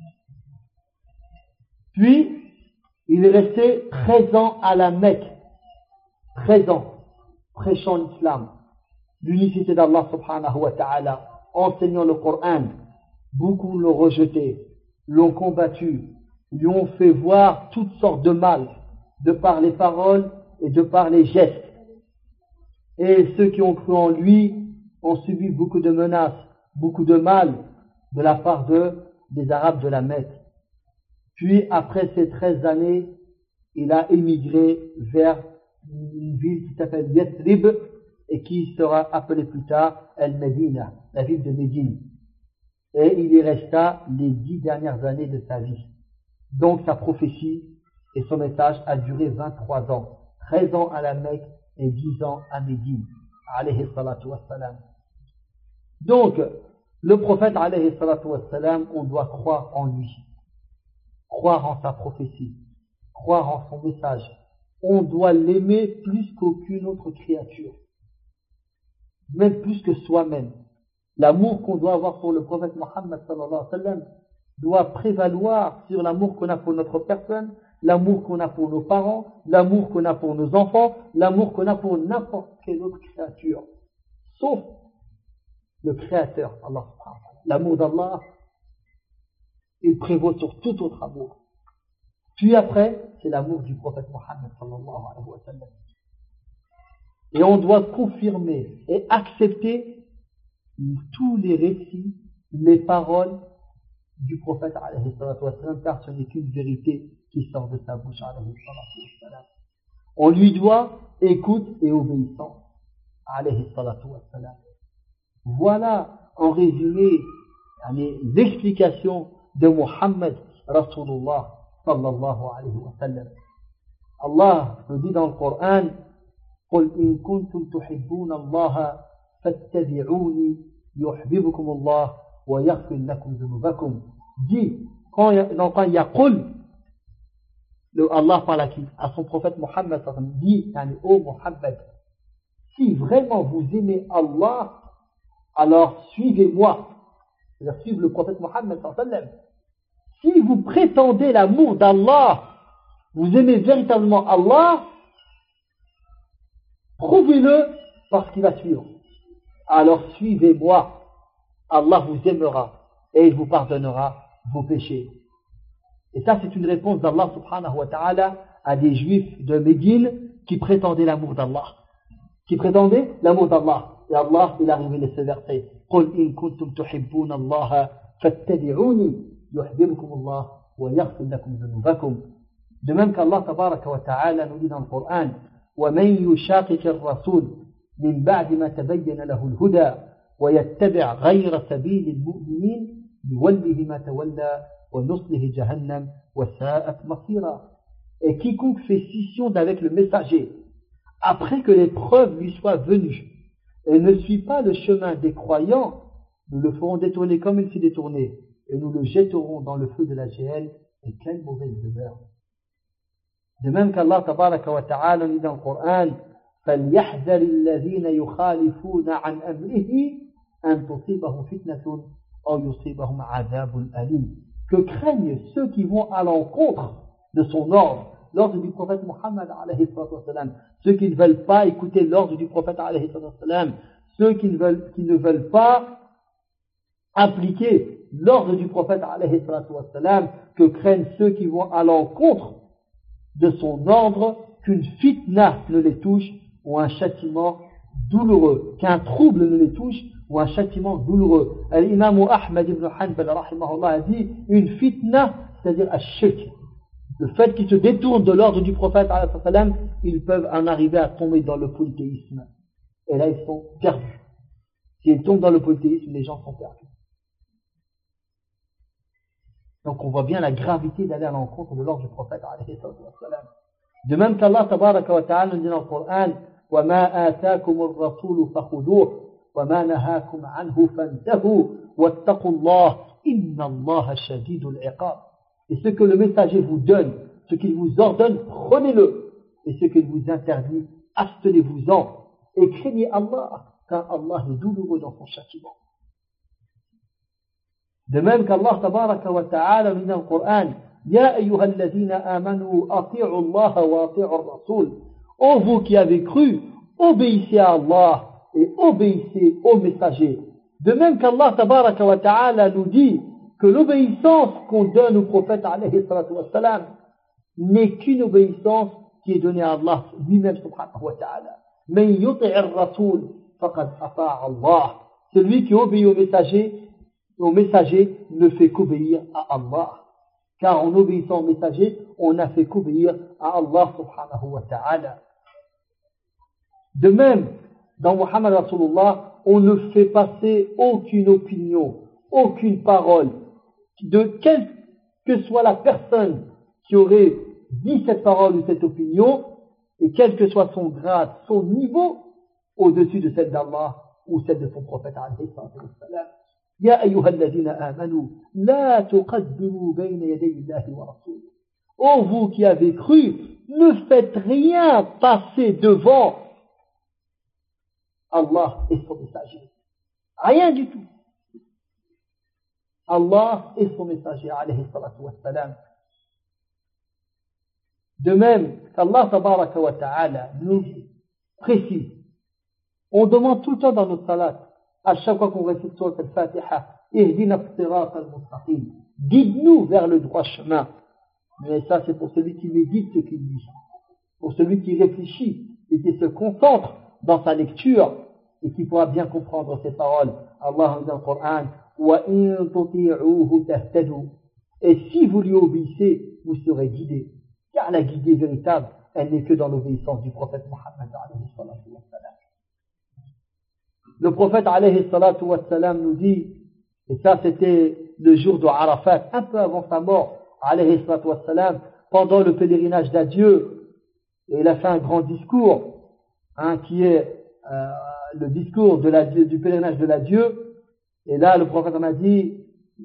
A: Puis, il est resté treize ans à la Mecque. treize ans, prêchant l'islam, l'unicité d'Allah subhanahu wa ta'ala, enseignant le Coran. Beaucoup l'ont rejeté, l'ont combattu, lui ont fait voir toutes sortes de mal, de par les paroles et de par les gestes. Et ceux qui ont cru en lui ont subi beaucoup de menaces, beaucoup de mal de la part de, des Arabes de la Mecque. Puis, après ces treize années, il a émigré vers une ville qui s'appelle Yathrib et qui sera appelée plus tard Al-Medina, la ville de Médine. Et il y resta les dix dernières années de sa vie. Donc, sa prophétie et son message a duré vingt-trois ans. treize ans à la Mecque et dix ans à Médine. Alayhi salatu wassalam. Donc, le prophète, alayhi salatu wassalam, on doit croire en lui, croire en sa prophétie, croire en son message. On doit l'aimer plus qu'aucune autre créature, même plus que soi-même. L'amour qu'on doit avoir pour le prophète Muhammad sallallahu alayhi wa sallam doit prévaloir sur l'amour qu'on a pour notre personne, l'amour qu'on a pour nos parents, l'amour qu'on a pour nos enfants, l'amour qu'on a pour n'importe quelle autre créature, sauf le Créateur, Allah subhanahu wa ta'ala. L'amour d'Allah, il prévaut sur tout autre amour. Puis après, c'est l'amour du prophète Muhammad sallallahu alayhi wa sallam. Et on doit confirmer et accepter tous les récits les paroles du prophète alayhi salatu wassalam, car ce n'est qu'une vérité qui sort de sa bouche alayhi salatu wassalam. On lui doit écoute et obéissance alayhi salatu wassalam. Voilà en résumé l'explication de Muhammad Rasulullah sallallahu alayhi wa sallam. Allah nous dit dans le Coran: قل إن كنتم تحبون الله فاتبعوني يحببكم الله ويغفر لكم ذنوبكم. Dit, quand il y a qul, Allah parle à qui? À son prophète Muhammad, dit, ô Muhammad, si vraiment vous aimez Allah, alors suivez-moi. C'est-à-dire suivre le prophète Muhammad. Si vous prétendez l'amour d'Allah, vous aimez véritablement Allah, prouvez-le par ce qu'il va suivre. Alors suivez-moi. Allah vous aimera et il vous pardonnera vos péchés. Et ça, c'est une réponse d'Allah subhanahu wa ta'ala à des juifs de Médine qui prétendaient l'amour d'Allah. Qui prétendaient l'amour d'Allah. Et Allah, il a révélé ce verset. قُلْ إِن كُنْتُمْ تُحِبُّونَ اللَّهَ فَاتَّبِعُونِي يُحْبِبْكُمُ اللَّهُ وَيَغْفِرْ لَكُمْ ذُنُوبَكُمْ. De même qu'Allah tabaraka wa ta'ala nous dit dans le Coran: وَمَنْ يُشَاقِقِ الرَّسُولِ مِنْ بَعْدِ مَا تَبَيَّنَ لَهُ الْهُدَى وَيَتَّبِعْ غَيْرَ سَبِيلِ الْمُؤْمِنِينَ نُوَلِّهِ مَا تَوَلَّى وَنُصْلِهِ جَهَنَّمَ وَسَاءَتْ مَصِيرًا. Et quiconque fait scission d'avec le messager, après que les preuves lui soient venues, et ne suit pas le chemin des croyants, nous le ferons détourner comme il s'est détourné, et nous le jetterons dans le feu de la géhenne, et quelle mauvaise demeure. De même qu'Allah tabaraka wa ta'ala dit dans le Coran: فَلْيَحْذَرِ الَّذِينَ يُخَالِفُونَ عَنْ أَمْرِهِ أَنْ تُصِيبَهُمْ فِتْنَةٌ أَوْ يُصِيبَهُمْ عَذَابٌ أَلِيمٌ. Que craignent ceux qui vont à l'encontre de son ordre, l'ordre du prophète Muhammad alayhi sallam, ceux qui ne veulent pas écouter l'ordre du prophète alayhi sallam, ceux qui ne veulent, qui ne veulent pas appliquer l'ordre du prophète alayhi sallam, que craignent ceux qui vont à l'encontre de son ordre, qu'une fitna ne les touche ou un châtiment douloureux, qu'un trouble ne les touche ou un châtiment douloureux. L'imam Ahmad ibn Hanbal rahimahullah a dit: une fitna, c'est-à-dire ash-shirk, le fait qu'ils se détournent de l'ordre du prophète alayhi sallam, ils peuvent en arriver à tomber dans le polythéisme. Et là, ils sont perdus. S'ils tombent dans le polythéisme, les gens sont perdus. Donc on voit bien la gravité d'aller à l'encontre de l'ordre du prophète alayhi sallam. De même qu'Allah tabaraka wa ta'ala nous dit dans le Coran: وَمَا آتَاكُمُ الرَّسُولُ فَخُذُوهُ وَمَا نَهَاكُمْ عَنْهُ فَانْتَهُوا وَاتَّقُوا اللَّهَ إِنَّ اللَّهَ شَدِيدُ الْعِقَابِ. Et ce que le messager vous donne, ce qu'il vous ordonne, prenez-le. Et ce qu'il vous interdit, abstenez-vous-en. Et craignez Allah, car Allah est douloureux dans son châtiment. De même qu'Allah tabaraka wa ta'ala nous dit dans le Coran: Ya ayyuhalladhina amanu ati'u Allah wa ati'u ar-rasul. Ô vous qui avez cru, obéissez à Allah et obéissez au messager. De même qu'Allah tabaraka wa ta'ala nous dit que l'obéissance qu'on donne au prophète alayhi salatu wa salam n'est qu'une obéissance qui est donnée à Allah lui-même subhanahu wa ta'ala. Man yuti'i ar-rasul faqad ata'a Allah. Celui qui obéit au messager au messager ne fait qu'obéir à Allah. Car en obéissant au messager, on n'a fait qu'obéir à Allah subhanahu wa ta'ala. De même, dans Muhammad Rasulullah, on ne fait passer aucune opinion, aucune parole, de quelle que soit la personne qui aurait dit cette parole ou cette opinion, et quel que soit son grade, son niveau, au-dessus de celle d'Allah ou celle de son prophète alayhi sallam. Ya ayyuhalladhina amanu, la tuqaddimu bayna yaday Allahi wa rasul. Ô vous qui avez cru, ne faites rien passer devant Allah et son messager. Rien du tout. Allah et son messager, alayhi salatu wa salam. De même qu'Allah tabaraka wa ta'ala nous précise, on demande tout le temps dans notre salat, à chaque fois qu'on récite sur cette Fatiha, Ihdina as-sirata al-mustaqim, guide-nous vers le droit chemin. Mais ça, c'est pour celui qui médite ce qu'il dit, pour celui qui réfléchit et qui se concentre dans sa lecture et qui pourra bien comprendre ces paroles. Allah dit dans le Coran: وَإِن تُطِيعُوهُ تَهْتَدُوا. Et si vous lui obéissez, vous serez guidés. Car la guidée véritable, elle n'est que dans l'obéissance du prophète Mohammed alayhi salatu wa salam. Le prophète alayhi salatu wa salam nous dit, et ça c'était le jour de Arafat, un peu avant sa mort, alayhi salatu wa salam, pendant le pèlerinage d'adieu, et il a fait un grand discours, hein, qui est euh, le discours de la, du pèlerinage de l'adieu. Et là, le prophète m'a dit,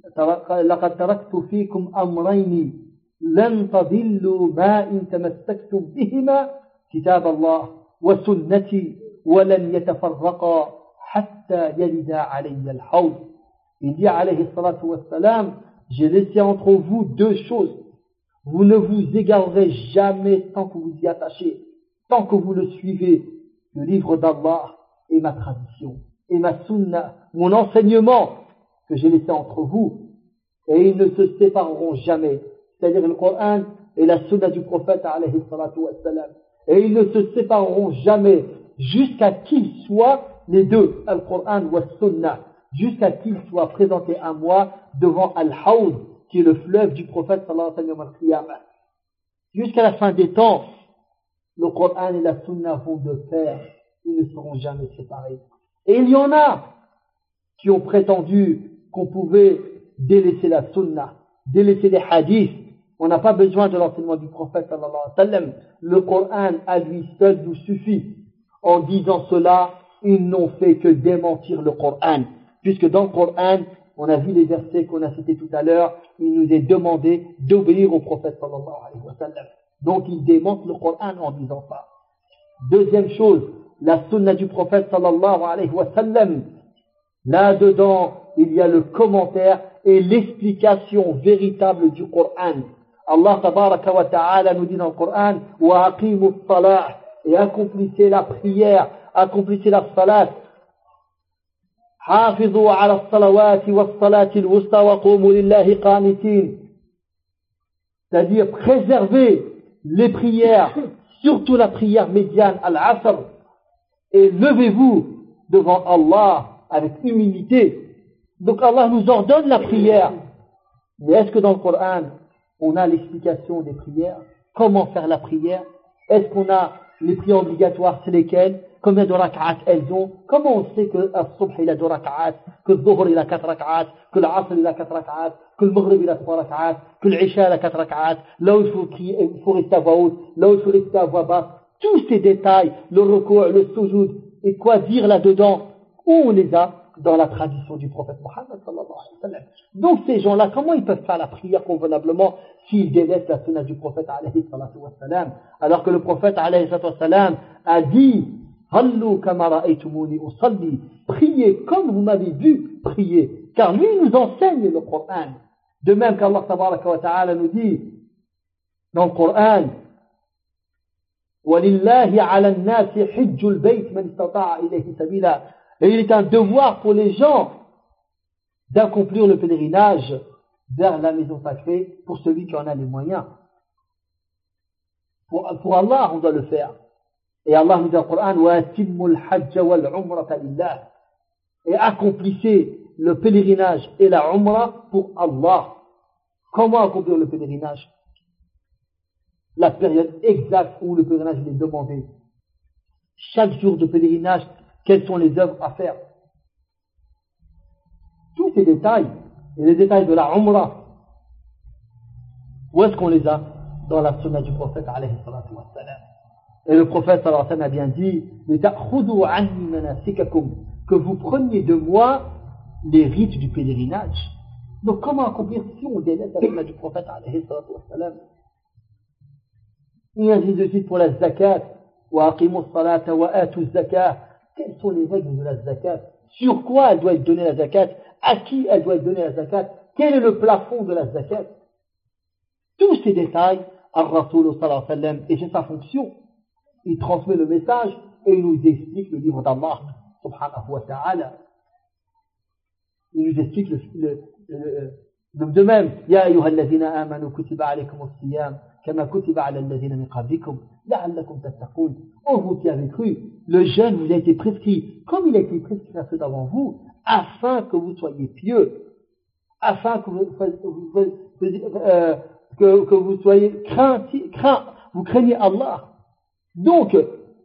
A: لَقَدْ تَرَكْتُ فِيكُمْ أَمْرَيْنِ لَنْ تَضِلُّوا مَا إِن تَمَسَّكْتُمْ بِهِمَا كِتَابَ اللَّهِ وَسُنَّتِي وَلَنْ يَتَفَرَّقَا حَتَّى يَلِدَا عَلَيَّ الْحَوْضِ. Il dit, alayhi salatu wa salam, j'ai laissé entre vous deux choses. Vous ne vous égarerez jamais tant que vous y attachez, tant que vous le suivez, le livre d'Allah et ma tradition, et ma sunna, mon enseignement que j'ai laissé entre vous, et ils ne se sépareront jamais, c'est-à-dire le Coran et la sunna du prophète alayhi salatu wa salam, et ils ne se sépareront jamais jusqu'à qu'ils soient les deux, le Coran ou la sunna, jusqu'à qu'ils soient présentés à moi devant Al-Hawd, qui est le fleuve du prophète sallallahu alayhi wa sallam. Jusqu'à la fin des temps, le Coran et la sunna vont de pair, ils ne seront jamais séparés. Et il y en a qui ont prétendu qu'on pouvait délaisser la sunna, délaisser les hadiths. On n'a pas besoin de l'enseignement du prophète sallallahu alayhi wa sallam. Le Coran à lui seul nous suffit. En disant cela, ils n'ont fait que démentir le Coran. Puisque dans le Coran, on a vu les versets qu'on a cités tout à l'heure, il nous est demandé d'obéir au prophète sallallahu alayhi wa sallam. Donc ils démentent le Coran en disant ça. Deuxième chose, la sunna du prophète sallallahu alayhi wa sallam. Là-dedans, il y a le commentaire et l'explication véritable du Coran. Allah tabaraka wa ta'ala nous dit dans le Coran, wa aqimu as-salah, et accomplissez la prière, accomplissez la salat. حافظوا على الصلوات والصلاة الوسطى وقوموا لله قانتين. C'est-à-dire préservez les prières, surtout la prière médiane al-Asr, et levez-vous devant Allah avec humilité. Donc Allah nous ordonne la prière. Mais est-ce que dans le Coran, on a l'explication des prières? Comment faire la prière? Est-ce qu'on a les prières obligatoires, c'est lesquelles? Combien de rak'at elles ont? Comment on sait que le subh il a deux rak'at, que le dhuhr il a quatre rak'at, que l'asr il a quatre rak'at, que le maghrib il a trois rak'at, que l'isha il a quatre rak'at, là où il faut crier, il faut rester à voix haute, là où il faut rester à voix basse, tous ces détails, le recours, le sujoud, et quoi dire là-dedans? Où on les a? Dans la tradition du prophète Mohammed sallallahu alayhi wa sallam. Donc ces gens-là, comment ils peuvent faire la prière convenablement s'ils délaissent la sunna du prophète alayhi salatu wa sallam? Alors que le prophète alayhi salatu wa sallam a dit, Hallu kama ra'aytumuni usalli, priez comme vous m'avez vu prier, car lui nous enseigne le Coran. De même qu'Allah tabaraka wa ta'ala nous dit dans le Coran, وَلِلَّهِ عَلَى النَّاسِ حِجُّ الْبَيْتِ مَنِ اسْتَطَاعَ إِلَيْهِ سَبِيلًا. Et il est un devoir pour les gens d'accomplir le pèlerinage vers la maison sacrée pour celui qui en a les moyens. Pour, pour Allah, on doit le faire. Et Allah nous dit dans le Coran, وَأَتِمُّ الْحَجَّ وَالْعُمْرَةَ لِلَّهِ. Et accomplissez le pèlerinage et la umrah pour Allah. Comment accomplir le pèlerinage? La période exacte où le pèlerinage est demandé. Chaque jour de pèlerinage, quelles sont les œuvres à faire? Tous ces détails, et les détails de la umrah, où est-ce qu'on les a? Dans la sunna du prophète alayhi salatu wa salam. Et le prophète sallallahu alayhi wa sallam a bien dit, لِتَأْخُذُوا عَنِّي مَنَاسِكَكُمْ, que vous preniez de moi les rites du pèlerinage. Donc comment accomplir si on délaisse la sunna du prophète alayhi salatu wa salam? Il y a de suite pour la zakat, وَأَقِيمُوا الصَّلَاةَ وَآتُوا الزَّكَاةَ. Quelles sont les règles de la zakat? Sur quoi elle doit être donnée la zakat? À qui elle doit être donnée la zakat? Quel est le plafond de la zakat? Tous ces détails, Ar-Rasoul sallallahu alayhi wa sallam, et c'est sa fonction. Il transmet le message et il nous explique le livre d'Allah subhanahu wa ta'ala. Il nous explique le, le, le, le de même, Ya ayyuhalladhina amanu kutiba alaykum as-siyam kama kutiba ala alladhina min qablikum la'allakum tattaqun. Oh vous qui avez cru, le jeûne vous a été prescrit comme il a été prescrit à ceux d'avant vous, afin que vous soyez pieux, afin que vous, vous, euh, que, que vous soyez craint, craint, vous craignez Allah. Donc,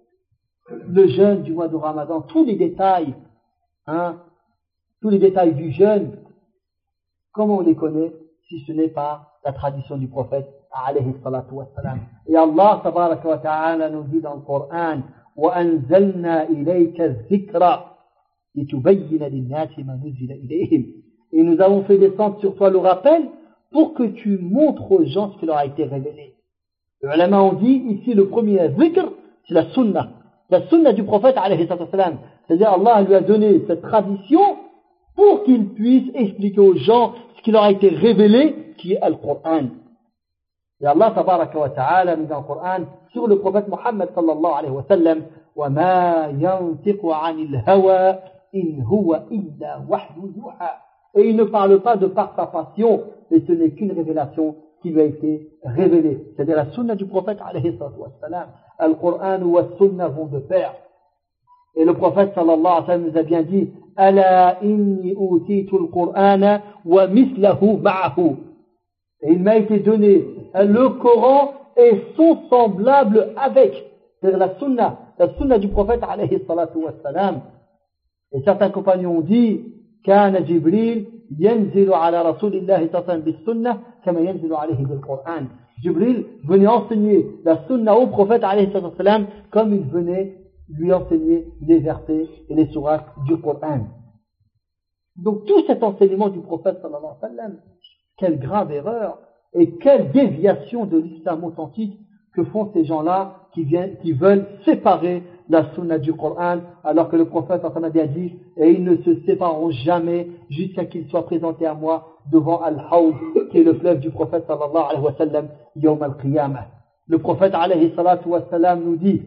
A: le jeûne du mois de Ramadan, tous les détails, hein, tous les détails du jeûne, comment on les connaît si ce n'est pas la tradition du prophète alayhi salatu wassalam. Et Allah tabaraka wa ta'ala nous dit dans le Coran وَأَنزَلْنَا إِلَيْكَ الذِّكْرَ لِتُبَيِّنَ لِلنَّاسِ مَا نُزِّلَ إِلَيْهِمْ. Et nous avons fait descendre sur toi le rappel pour que tu montres aux gens ce qui leur a été révélé. Les ulama ont dit ici le premier zikr, c'est la sunna. La sunna du prophète alayhi salatu wassalam. C'est-à-dire Allah lui a donné cette tradition pour qu'il puisse expliquer aux gens ce qui leur a été révélé, qui est le Coran. Et Allah tabaraka wa ta'ala nous dit dans le Coran sur le prophète Muhammad sallallahu alayhi wa sallam وَمَا يَنْتِقُ عَنِ الْهَوَى إِنْ هُوَ إِلَّا وَحْيٌ يُوحَى. Et il ne parle pas de par sa passion, mais ce n'est qu'une révélation qui lui a été révélée. C'est-à-dire la sunna du prophète alayhi wa sallam. Le Coran ou la sunna vont de pair. Et le prophète sallallahu alayhi wa sallam nous a bien dit أَلَا إِنِّي أُوتِيتُ الْقُرْآنَ وَمِثْلَهُ مَعَهُ. Et il m'a été donné le Coran et son semblable avec. C'est-à-dire la sunna, la sunna du prophète alayhi salatu wassalam. Et certains compagnons ont dit كان جبريل ينزل على رسول الله صلى الله عليه وسلم بالسنة كما ينزل عليه بالقرآن. Jibril venait enseigner la sunna au prophète alayhi salatu wassalam comme il venait lui enseigner les versets et les sourates du Coran. Donc tout cet enseignement du prophète sallallahu alayhi wa sallam, quelle grave erreur et quelle déviation de l'islam authentique que font ces gens-là qui, viennent, qui veulent séparer la sunna du Coran, alors que le prophète en a bien dit, et ils ne se sépareront jamais jusqu'à qu'ils soient présentés à moi devant Al-Hawd, qui est le fleuve du prophète sallallahu alayhi wa sallam, Yawm al-Qiyamah. Le prophète alayhi salatu wa sallam nous dit,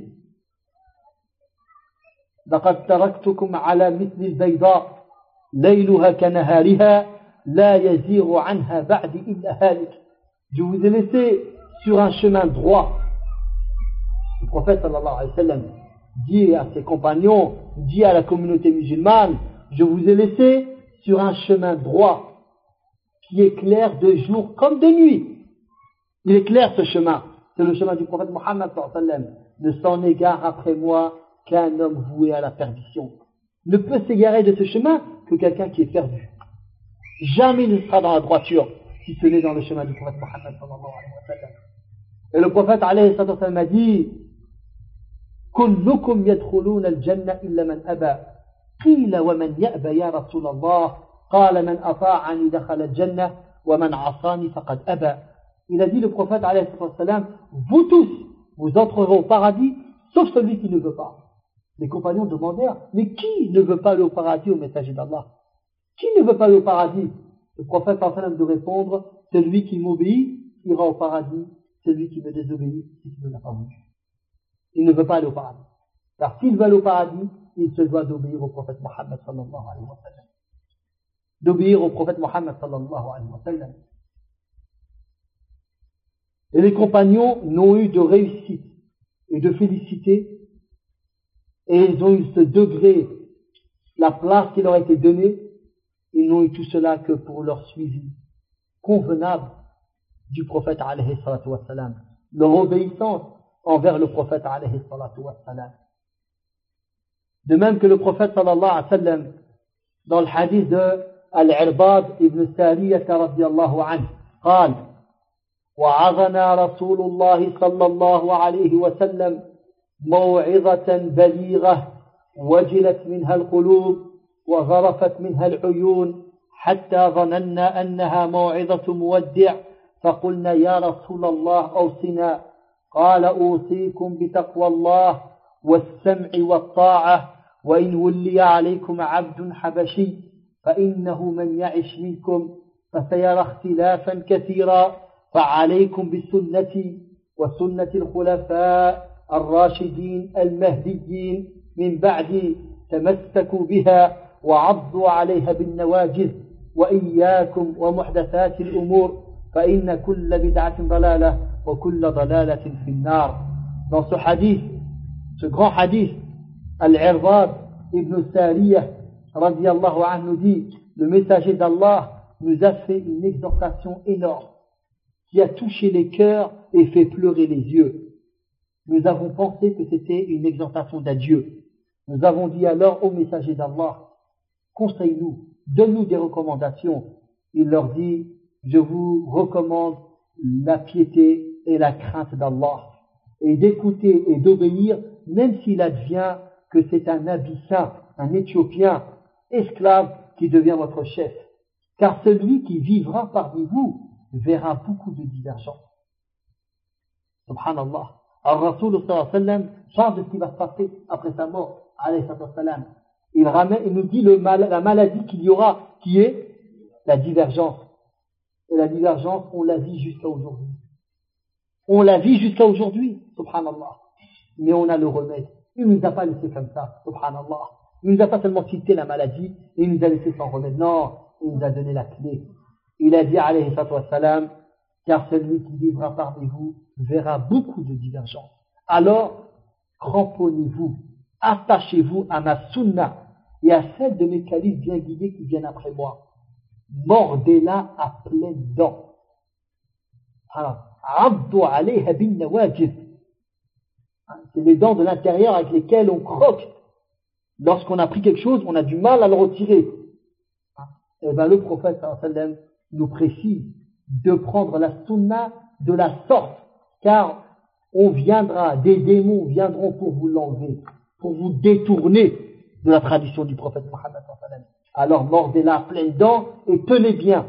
A: لقد تركتكم على مثل البيضاء ليلها كنهارها لا يزيغ عنها بعد إلا هالك. Je vous ai laissé sur un chemin droit. Le prophète sallallahu alayhi wa sallam dit à ses compagnons, dit à la communauté musulmane, je vous ai laissé sur un chemin droit qui est clair de jour comme de nuit. Il est clair ce chemin. C'est le chemin du prophète Muhammad sallallahu alayhi wa sallam. Ne s'en égare après moi qu'un homme voué à la perdition. Ne peut s'égarer de ce chemin que quelqu'un qui est perdu. Jamais il ne sera dans la droiture si ce n'est dans le chemin du prophète Muhammad sallallahu alayhi wa sallam. Et le prophète alayhi wa sallam a dit كلكم يدخلون الجنة إلا من أبى قيل ومن يأبى يا رسول الله قال من أطاعني دخل الجنة ومن عصاني فقد أبى. Il a dit le prophète alayhi wa sallam, vous tous vous entrerez au paradis sauf celui qui ne veut pas. Les compagnons demandèrent, mais qui ne veut pas aller au paradis au messager d'Allah? Qui ne veut pas aller au paradis? Le prophète alayhi wa sallam de répondre, celui qui m'obéit ira au paradis, celui qui me désobéit, il ne l'a pas voulu. Il ne veut pas aller au paradis. Car s'il veut aller au paradis, il se doit d'obéir au prophète Muhammad sallallahu alayhi wa sallam. D'obéir au prophète Muhammad sallallahu alayhi wa sallam. Et les compagnons n'ont eu de réussite et de félicité, et ils ont eu ce degré, la place qui leur a été donnée, ils n'ont eu tout cela que pour leur suivi convenable du prophète alayhi salatu wa sallam, leur obéissance envers le prophète alayhi salatu wa sallam. De même que le prophète sallallahu alayhi wa sallam, dans le hadith de Al-Irbad ibn Sariyah radiyallahu anhu, قال وعظنا رسول الله صلى الله عليه وسلم موعظة بليغة وجلت منها القلوب وغرفت منها العيون حتى ظننا أنها موعظة مودع فقلنا يا رسول الله أوصنا قال أوصيكم بتقوى الله والسمع والطاعة وإن ولي عليكم عبد حبشي فإنه من يعش منكم فسيرى اختلافا كثيرا فعليكم بسنتي وسنة الخلفاء الراشدين المهديين من بعدي تمسكوا بها وعضوا عليها بالنواجذ وإياكم ومحدثات الأمور فإن كل بدعة ضلالة وكل ضلالة في النار. Dans ce hadith, ce grand hadith, Al-Irbad ibn Sariyah, radiyallahu anhu, nous dit, le messager d'Allah nous a fait une exhortation énorme qui a touché les cœurs et fait pleurer les yeux. Nous avons pensé que c'était une exhortation d'adieu. Nous avons dit alors au messager d'Allah, conseille-nous, donne-nous des recommandations. Il leur dit, je vous recommande la piété et la crainte d'Allah, et d'écouter et d'obéir, même s'il advient que c'est un Abyssin, un Éthiopien, esclave, qui devient votre chef. Car celui qui vivra parmi vous verra beaucoup de divergences. Subhanallah. Al-Rasul sallallahu alayhi wa sallam parle de ce qui va se passer après sa mort, alayhi wa sallam. Il ramène, il nous dit le mal, la maladie qu'il y aura, qui est la divergence. Et la divergence, on la vit jusqu'à aujourd'hui. On la vit jusqu'à aujourd'hui, subhanallah. Mais on a le remède. Il ne nous a pas laissé comme ça, subhanallah. Il ne nous a pas seulement cité la maladie, et il nous a laissé sans remède. Non, il nous a donné la clé. Il a dit, alayhi wa sallam, car celui qui vivra parmi vous verra beaucoup de divergences. Alors, cramponnez-vous, attachez-vous à ma sunna et à celle de mes califes bien guidés qui viennent après moi. Mordez-la à pleines dents. Abdu alayha bin nawajid. C'est les dents de l'intérieur avec lesquelles on croque. Lorsqu'on a pris quelque chose, on a du mal à le retirer. Et bien le prophète sallallahu alayhi wa sallam nous précise de prendre la sunna de la sorte, car on viendra, des démons viendront pour vous l'enlever, pour vous détourner de la tradition du prophète Mohammed sallallahu alayhi wa sallam. Alors mordez-la à pleines dents et tenez bien.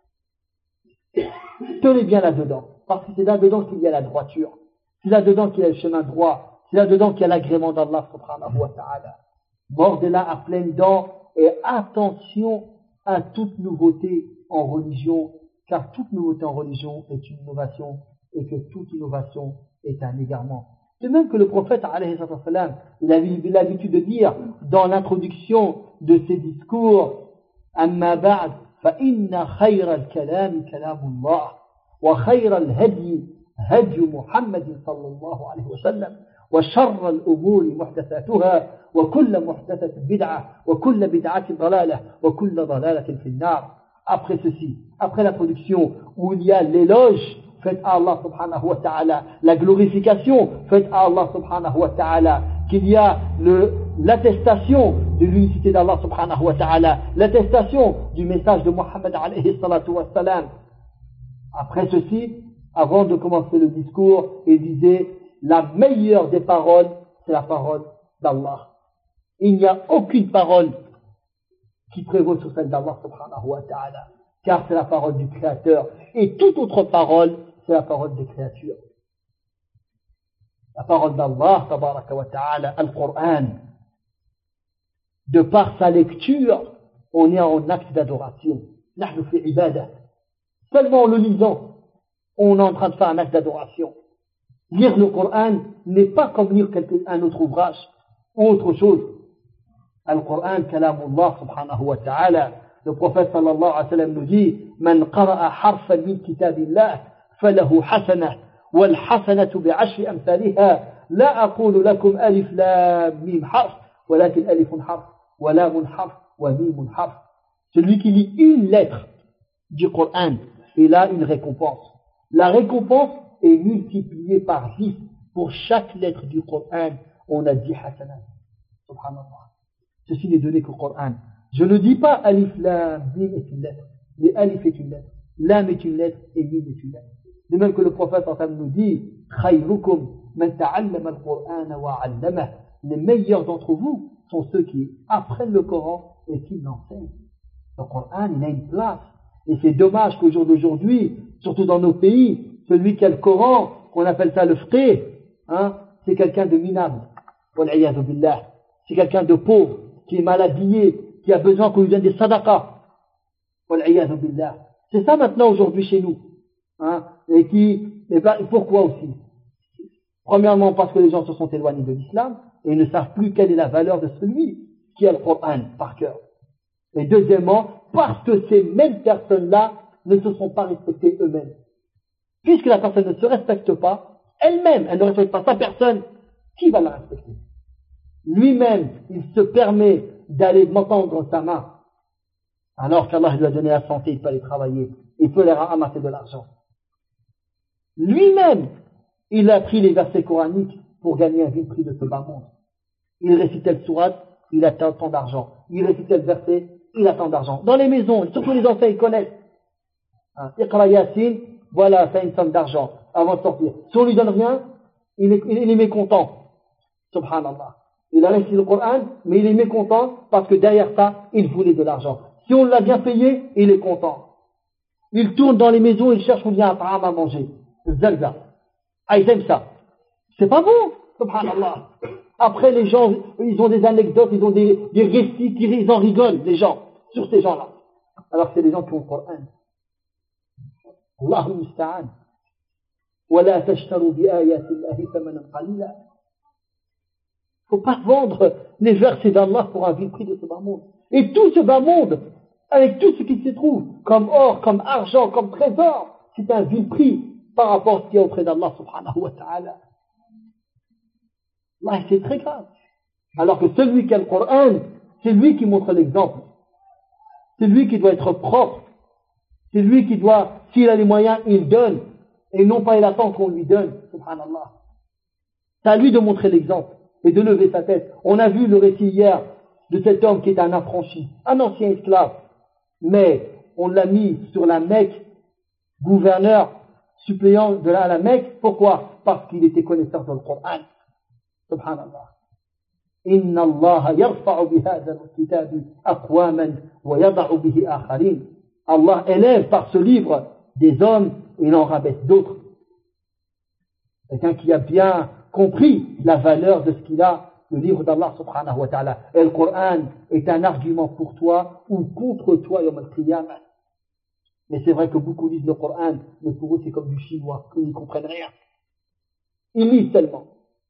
A: Tenez bien là-dedans, parce que c'est là-dedans qu'il y a la droiture, c'est là-dedans qu'il y a le chemin droit, c'est là-dedans qu'il y a l'agrément d'Allah subhanahu wa ta'ala. Mordez-la à pleines dents et attention à toute nouveauté en religion, car toute nouveauté en religion est une innovation et que toute innovation est un égarement. De même que le prophète alayhi sallam, il avait l'habitude de dire dans l'introduction de ses discours, amma ba'd fa inna khayra al-kalam kalamullah wa khayra al-hadi hadi Muhammad sallallahu alayhi wa sallam wa sharra al-umuri muhdathatuha wa kullu muhdathatin bid'ah wa kullu bid'atin dalalah wa kullu dalalatin fi an-nar. Après ceci, après l'introduction où il y a l'éloge fait à Allah subhanahu wa ta'ala, la glorification faite à Allah subhanahu wa ta'ala, qu'il y a le, l'attestation de l'unicité d'Allah subhanahu wa ta'ala, l'attestation du message de Muhammad alayhi salatu wa salam. Après ceci, avant de commencer le discours, il disait, la meilleure des paroles, c'est la parole d'Allah. Il n'y a aucune parole qui prévaut sur celle d'Allah subhanahu wa ta'ala, car c'est la parole du Créateur, et toute autre parole, c'est la parole des créatures. La parole d'Allah, tabaraka wa ta'ala, Al-Qur'an. De par sa lecture, on est en acte d'adoration. Nahnu fi ibadah. Seulement en le lisant, on est en train de faire un acte d'adoration. Lire le Coran n'est pas comme lire quelque, un autre ouvrage ou autre chose. Al-Qur'an, kalamullah subhanahu wa ta'ala. Le prophète sallallahu alayhi wa sallam nous dit, Man qara'a harfan min kitabillah, فله حسنة والحسنة بعشر أمثالها لا أقول لكم ألف لام ميم حرف ولكن ألف حرف ولام حرف وميم حرف. Celui qui lit une lettre du Coran, il a une récompense. La récompense est multipliée par dix. Pour chaque lettre du Coran, on a dix hasanat. Subhanallah. Ceci n'est donné qu'au Coran. Je ne dis pas alif lam mim est une lettre, mais alif est une lettre, lam est une lettre et mim est une lettre. De même que le prophète nous dit, khayrukum man ta'allama al-Qur'ana wa 'allamahu. Les meilleurs d'entre vous sont ceux qui apprennent le Coran et qui l'enseignent. Le Coran, il a une place. Et c'est dommage qu'au jour d'aujourd'hui, surtout dans nos pays, celui qui a le Coran, qu'on appelle ça le fiqh, hein, c'est quelqu'un de minable. Wal'iyadhu billah. C'est quelqu'un de pauvre, qui est mal habillé, qui a besoin qu'on lui donne des sadaqas. Wal'iyadhu billah. C'est ça maintenant aujourd'hui chez nous. Hein, et qui, et ben, pourquoi aussi? Premièrement, parce que les gens se sont éloignés de l'islam et ne savent plus quelle est la valeur de celui qui a le Coran par cœur. Et deuxièmement, parce que ces mêmes personnes-là ne se sont pas respectées eux-mêmes. Puisque la personne ne se respecte pas, elle-même, elle ne respecte pas sa personne, qui va la respecter? Lui-même, il se permet d'aller m'entendre sa main, alors qu'Allah lui a donné la santé, il peut aller travailler, il peut aller ramasser de l'argent. Lui-même, il a pris les versets coraniques pour gagner un vil prix de ce bas monde. Il récitait le sourate, il a tant d'argent. Il récitait le verset, il a tant d'argent. Dans les maisons, surtout les enfants, ils connaissent. Hein, Iqra Yasin, voilà, c'est une somme d'argent avant de sortir. Si on lui donne rien, il est, il est mécontent. Subhanallah. Il a récité le Coran, mais il est mécontent parce que derrière ça, il voulait de l'argent. Si on l'a bien payé, il est content. Il tourne dans les maisons, il cherche combien un à manger. Zalza. Ah, ils aiment ça. C'est pas bon. Subhanallah. Après, les gens, ils ont des anecdotes, ils ont des, des récits, qui, ils en rigolent, les gens, sur ces gens-là. Alors c'est les gens qui ont le Coran. Allahu musta'an. وَلَا تَشْتَرُوا بِآيَاتِ اللَّهِ ثَمَنًا قَلِيلًا. Faut pas vendre les versets d'Allah pour un vil prix de ce bas monde. Et tout ce bas monde, avec tout ce qui s'y trouve, comme or, comme argent, comme trésor, c'est un vil prix par rapport à ce qu'il y a auprès d'Allah subhanahu wa ta'ala. Là, c'est très grave. Alors que celui qui a le Coran, c'est lui qui montre l'exemple. C'est lui qui doit être propre. C'est lui qui doit, s'il a les moyens, il donne. Et non pas il attend qu'on lui donne. Subhanallah. C'est à lui de montrer l'exemple et de lever sa tête. On a vu le récit hier de cet homme qui est un affranchi, un ancien esclave. Mais on l'a mis sur la Mecque, gouverneur, suppléant de la, la Mecque. Pourquoi? Parce qu'il était connaisseur dans le Coran. Subhanallah. Inna Allah yarfa'u bihadha al-kitabi aqwaman wa yada'u bihi akharin. Allah élève par ce livre des hommes et il en rabaisse d'autres. Quelqu'un qui a bien compris la valeur de ce qu'il a, le livre d'Allah subhanahu wa ta'ala. Et le Coran est un argument pour toi ou contre toi yawm al-qiyamah. Mais c'est vrai que beaucoup lisent le Coran, mais pour eux c'est comme du chinois, ils n'y comprennent rien. Ils lisent seulement.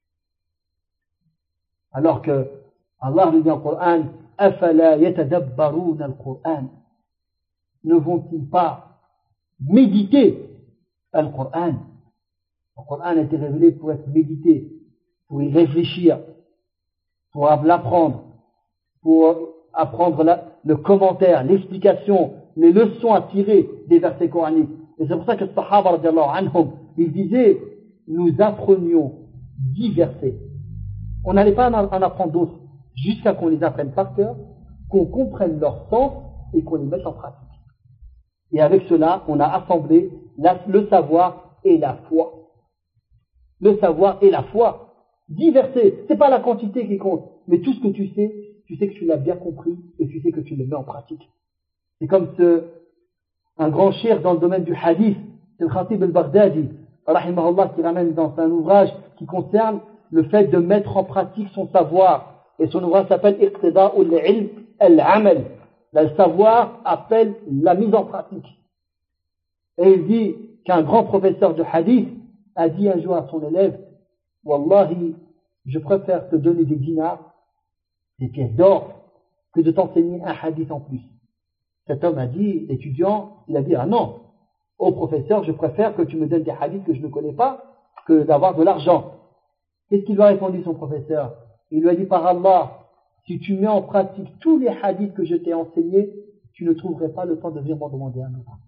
A: Alors que Allah nous dit en Coran, أَفَلَا يَتَدَبَّرُونَ الْقُرْآنَ. Ne vont-ils pas méditer le Coran? Le Coran a été révélé pour être médité, pour y réfléchir, pour l'apprendre, pour apprendre la, le commentaire, l'explication, les leçons à tirer des versets coraniques. Et c'est pour ça que le Sahaba radiallahu anhum, ils disaient, nous apprenions dix versets. On n'allait pas en apprendre d'autres, jusqu'à qu'on les apprenne par cœur, qu'on comprenne leur sens et qu'on les mette en pratique. Et avec cela, on a assemblé la, le savoir et la foi. Le savoir et la foi. Dix versets, c'est pas la quantité qui compte, mais tout ce que tu sais, tu sais que tu l'as bien compris et tu sais que tu le mets en pratique. C'est comme ce, un grand cheikh dans le domaine du hadith, c'est le Khatib al-Baghdadi, rahimahullah, qui ramène dans un ouvrage qui concerne le fait de mettre en pratique son savoir. Et son ouvrage s'appelle Iqtida'ul ilm al-amal. Le savoir appelle la mise en pratique. Et il dit qu'un grand professeur de hadith a dit un jour à son élève, Wallahi, je préfère te donner des dinars, des pièces d'or, que de t'enseigner un hadith en plus. Cet homme a dit, l'étudiant, il a dit, ah non, au professeur, je préfère que tu me donnes des hadiths que je ne connais pas, que d'avoir de l'argent. Qu'est-ce qu'il lui a répondu son professeur? Il lui a dit, par Allah, si tu mets en pratique tous les hadiths que je t'ai enseignés, tu ne trouverais pas le temps de venir m'en demander un autre.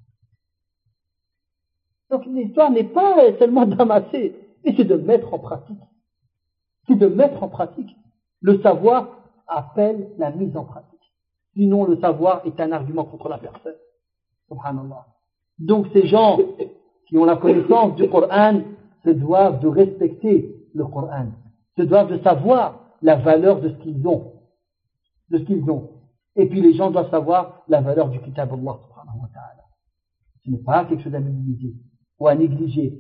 A: Donc l'histoire n'est pas seulement d'amasser, mais c'est de mettre en pratique. C'est de mettre en pratique. Le savoir appelle la mise en pratique. Sinon, le savoir est un argument contre la personne. Subhanallah. Donc ces gens qui ont la connaissance du Coran se doivent de respecter le Coran, se doivent de savoir la valeur de ce qu'ils ont, de ce qu'ils ont. Et puis les gens doivent savoir la valeur du Kitab Allah subhanahu wa ta'ala. Ce n'est pas quelque chose à minimiser ou à négliger.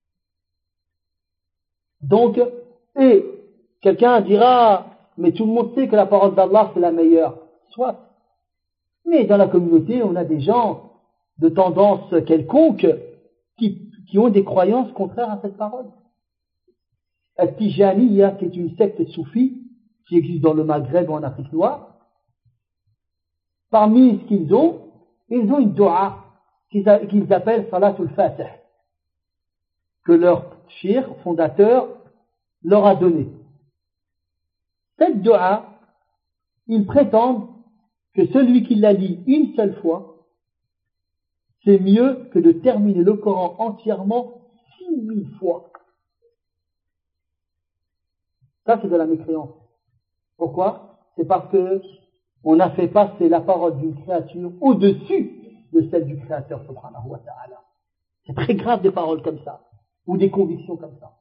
A: Donc, et quelqu'un dira, mais tout le monde sait que la parole d'Allah c'est la meilleure. Soit. Mais dans la communauté, on a des gens de tendance quelconque qui, qui ont des croyances contraires à cette parole. Al-Tijaniya, qui est une secte soufie, qui existe dans le Maghreb ou en Afrique noire, parmi ce qu'ils ont, ils ont une dua qu'ils appellent Salatul Fatih, que leur shir, fondateur, leur a donnée. Cette dua, ils prétendent que celui qui l'a dit une seule fois, c'est mieux que de terminer le Coran entièrement six mille fois. Ça, c'est de la mécréance. Pourquoi? C'est parce que on a fait passer la parole d'une créature au-dessus de celle du Créateur, subhanahu wa ta'ala. C'est très grave des paroles comme ça, ou des convictions comme ça.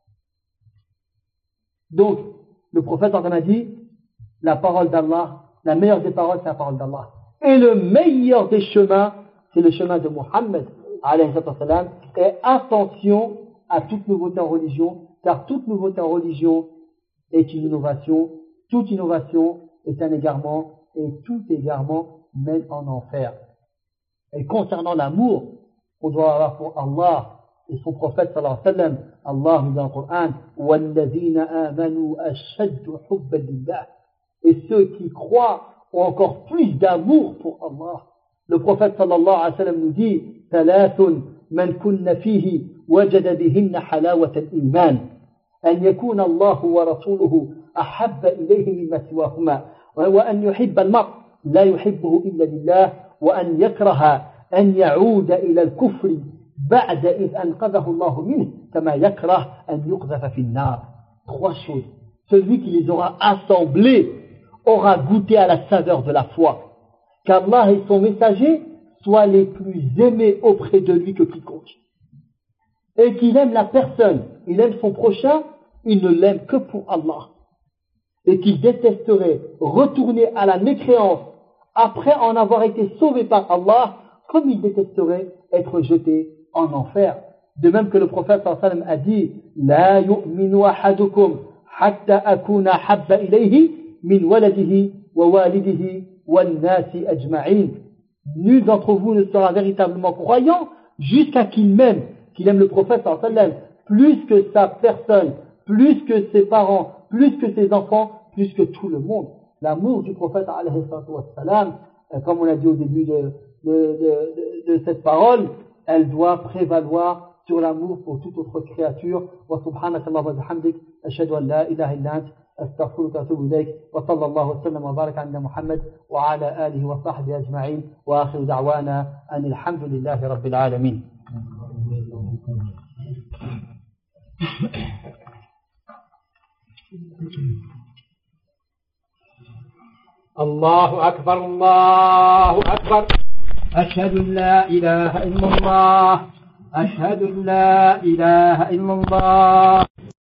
A: Donc, le prophète en a dit, la parole d'Allah, la meilleure des paroles, c'est la parole d'Allah. Et le meilleur des chemins, c'est le chemin de Muhammad, alayhi wa sallam. Et attention à toute nouveauté en religion, car toute nouveauté en religion est une innovation, toute innovation est un égarement, et tout égarement mène en enfer. Et concernant l'amour qu'on doit avoir pour Allah et son prophète sallallahu alayhi wa sallam, Allah nous dit dans le Coran, وَالَّذِينَ آمَنُوا أَشَدُّ حُبًّا لِلَّهِ. Et ceux qui croient ont encore plus d'amour pour Allah. Le prophète sallallahu alayhi wa sallam nous dit, ثَلَاثٌ مَنْ كُنَّ فِيهِ وَجَدَ بِهِنَّ حَلَاوَةَ الْإِيمَانِ أن يكون الله ورسوله أحب إليه مما سواهما وأن يحب المرء لا يحبه إلا لله وأن يكره أن يعود إلى الكفر بعد إذ أنقذه الله منه كما يكره أن يقذف في النار. Trois choses. Celui qui les aura assemblés aura goûté à la saveur de la foi. Qu'Allah et son messager soient les plus aimés auprès de lui que quiconque. Et qu'il aime la personne, il aime son prochain, il ne l'aime que pour Allah. Et qu'il détesterait retourner à la mécréance après en avoir été sauvé par Allah, comme il détesterait être jeté en enfer. De même que le prophète sallallahu alayhi wa sallam a dit, La yu'minu ahadukum hatta akuna habba ilayhi min waladihi wa walidihi wan nasi ajma'in. Nul d'entre vous ne sera véritablement croyant jusqu'à qu'il m'aime, qu'il aime le prophète sallallahu alayhi wa sallam plus que sa personne, plus que ses parents, plus que ses enfants, plus que tout le monde. L'amour du prophète alayhi wa sallam, comme on l'a dit au début de, de, de, de, de cette parole, elle doit prévaloir sur l'amour pour toute autre créature. Wa subhanaka Allahumma wa bihamdik, ashhadu an la ilaha illa ant, astaghfiruka wa atubu ilayk, wa sallallahu wa sallam wa baraka ala Muhammad wa ala alihi wa sahbihi ajma'in, wa akhiru da'wana an alhamdulillahi rabbil alamin.
B: الله أكبر الله أكبر أشهد أن لا إله إلا الله أشهد أن لا إله إلا الله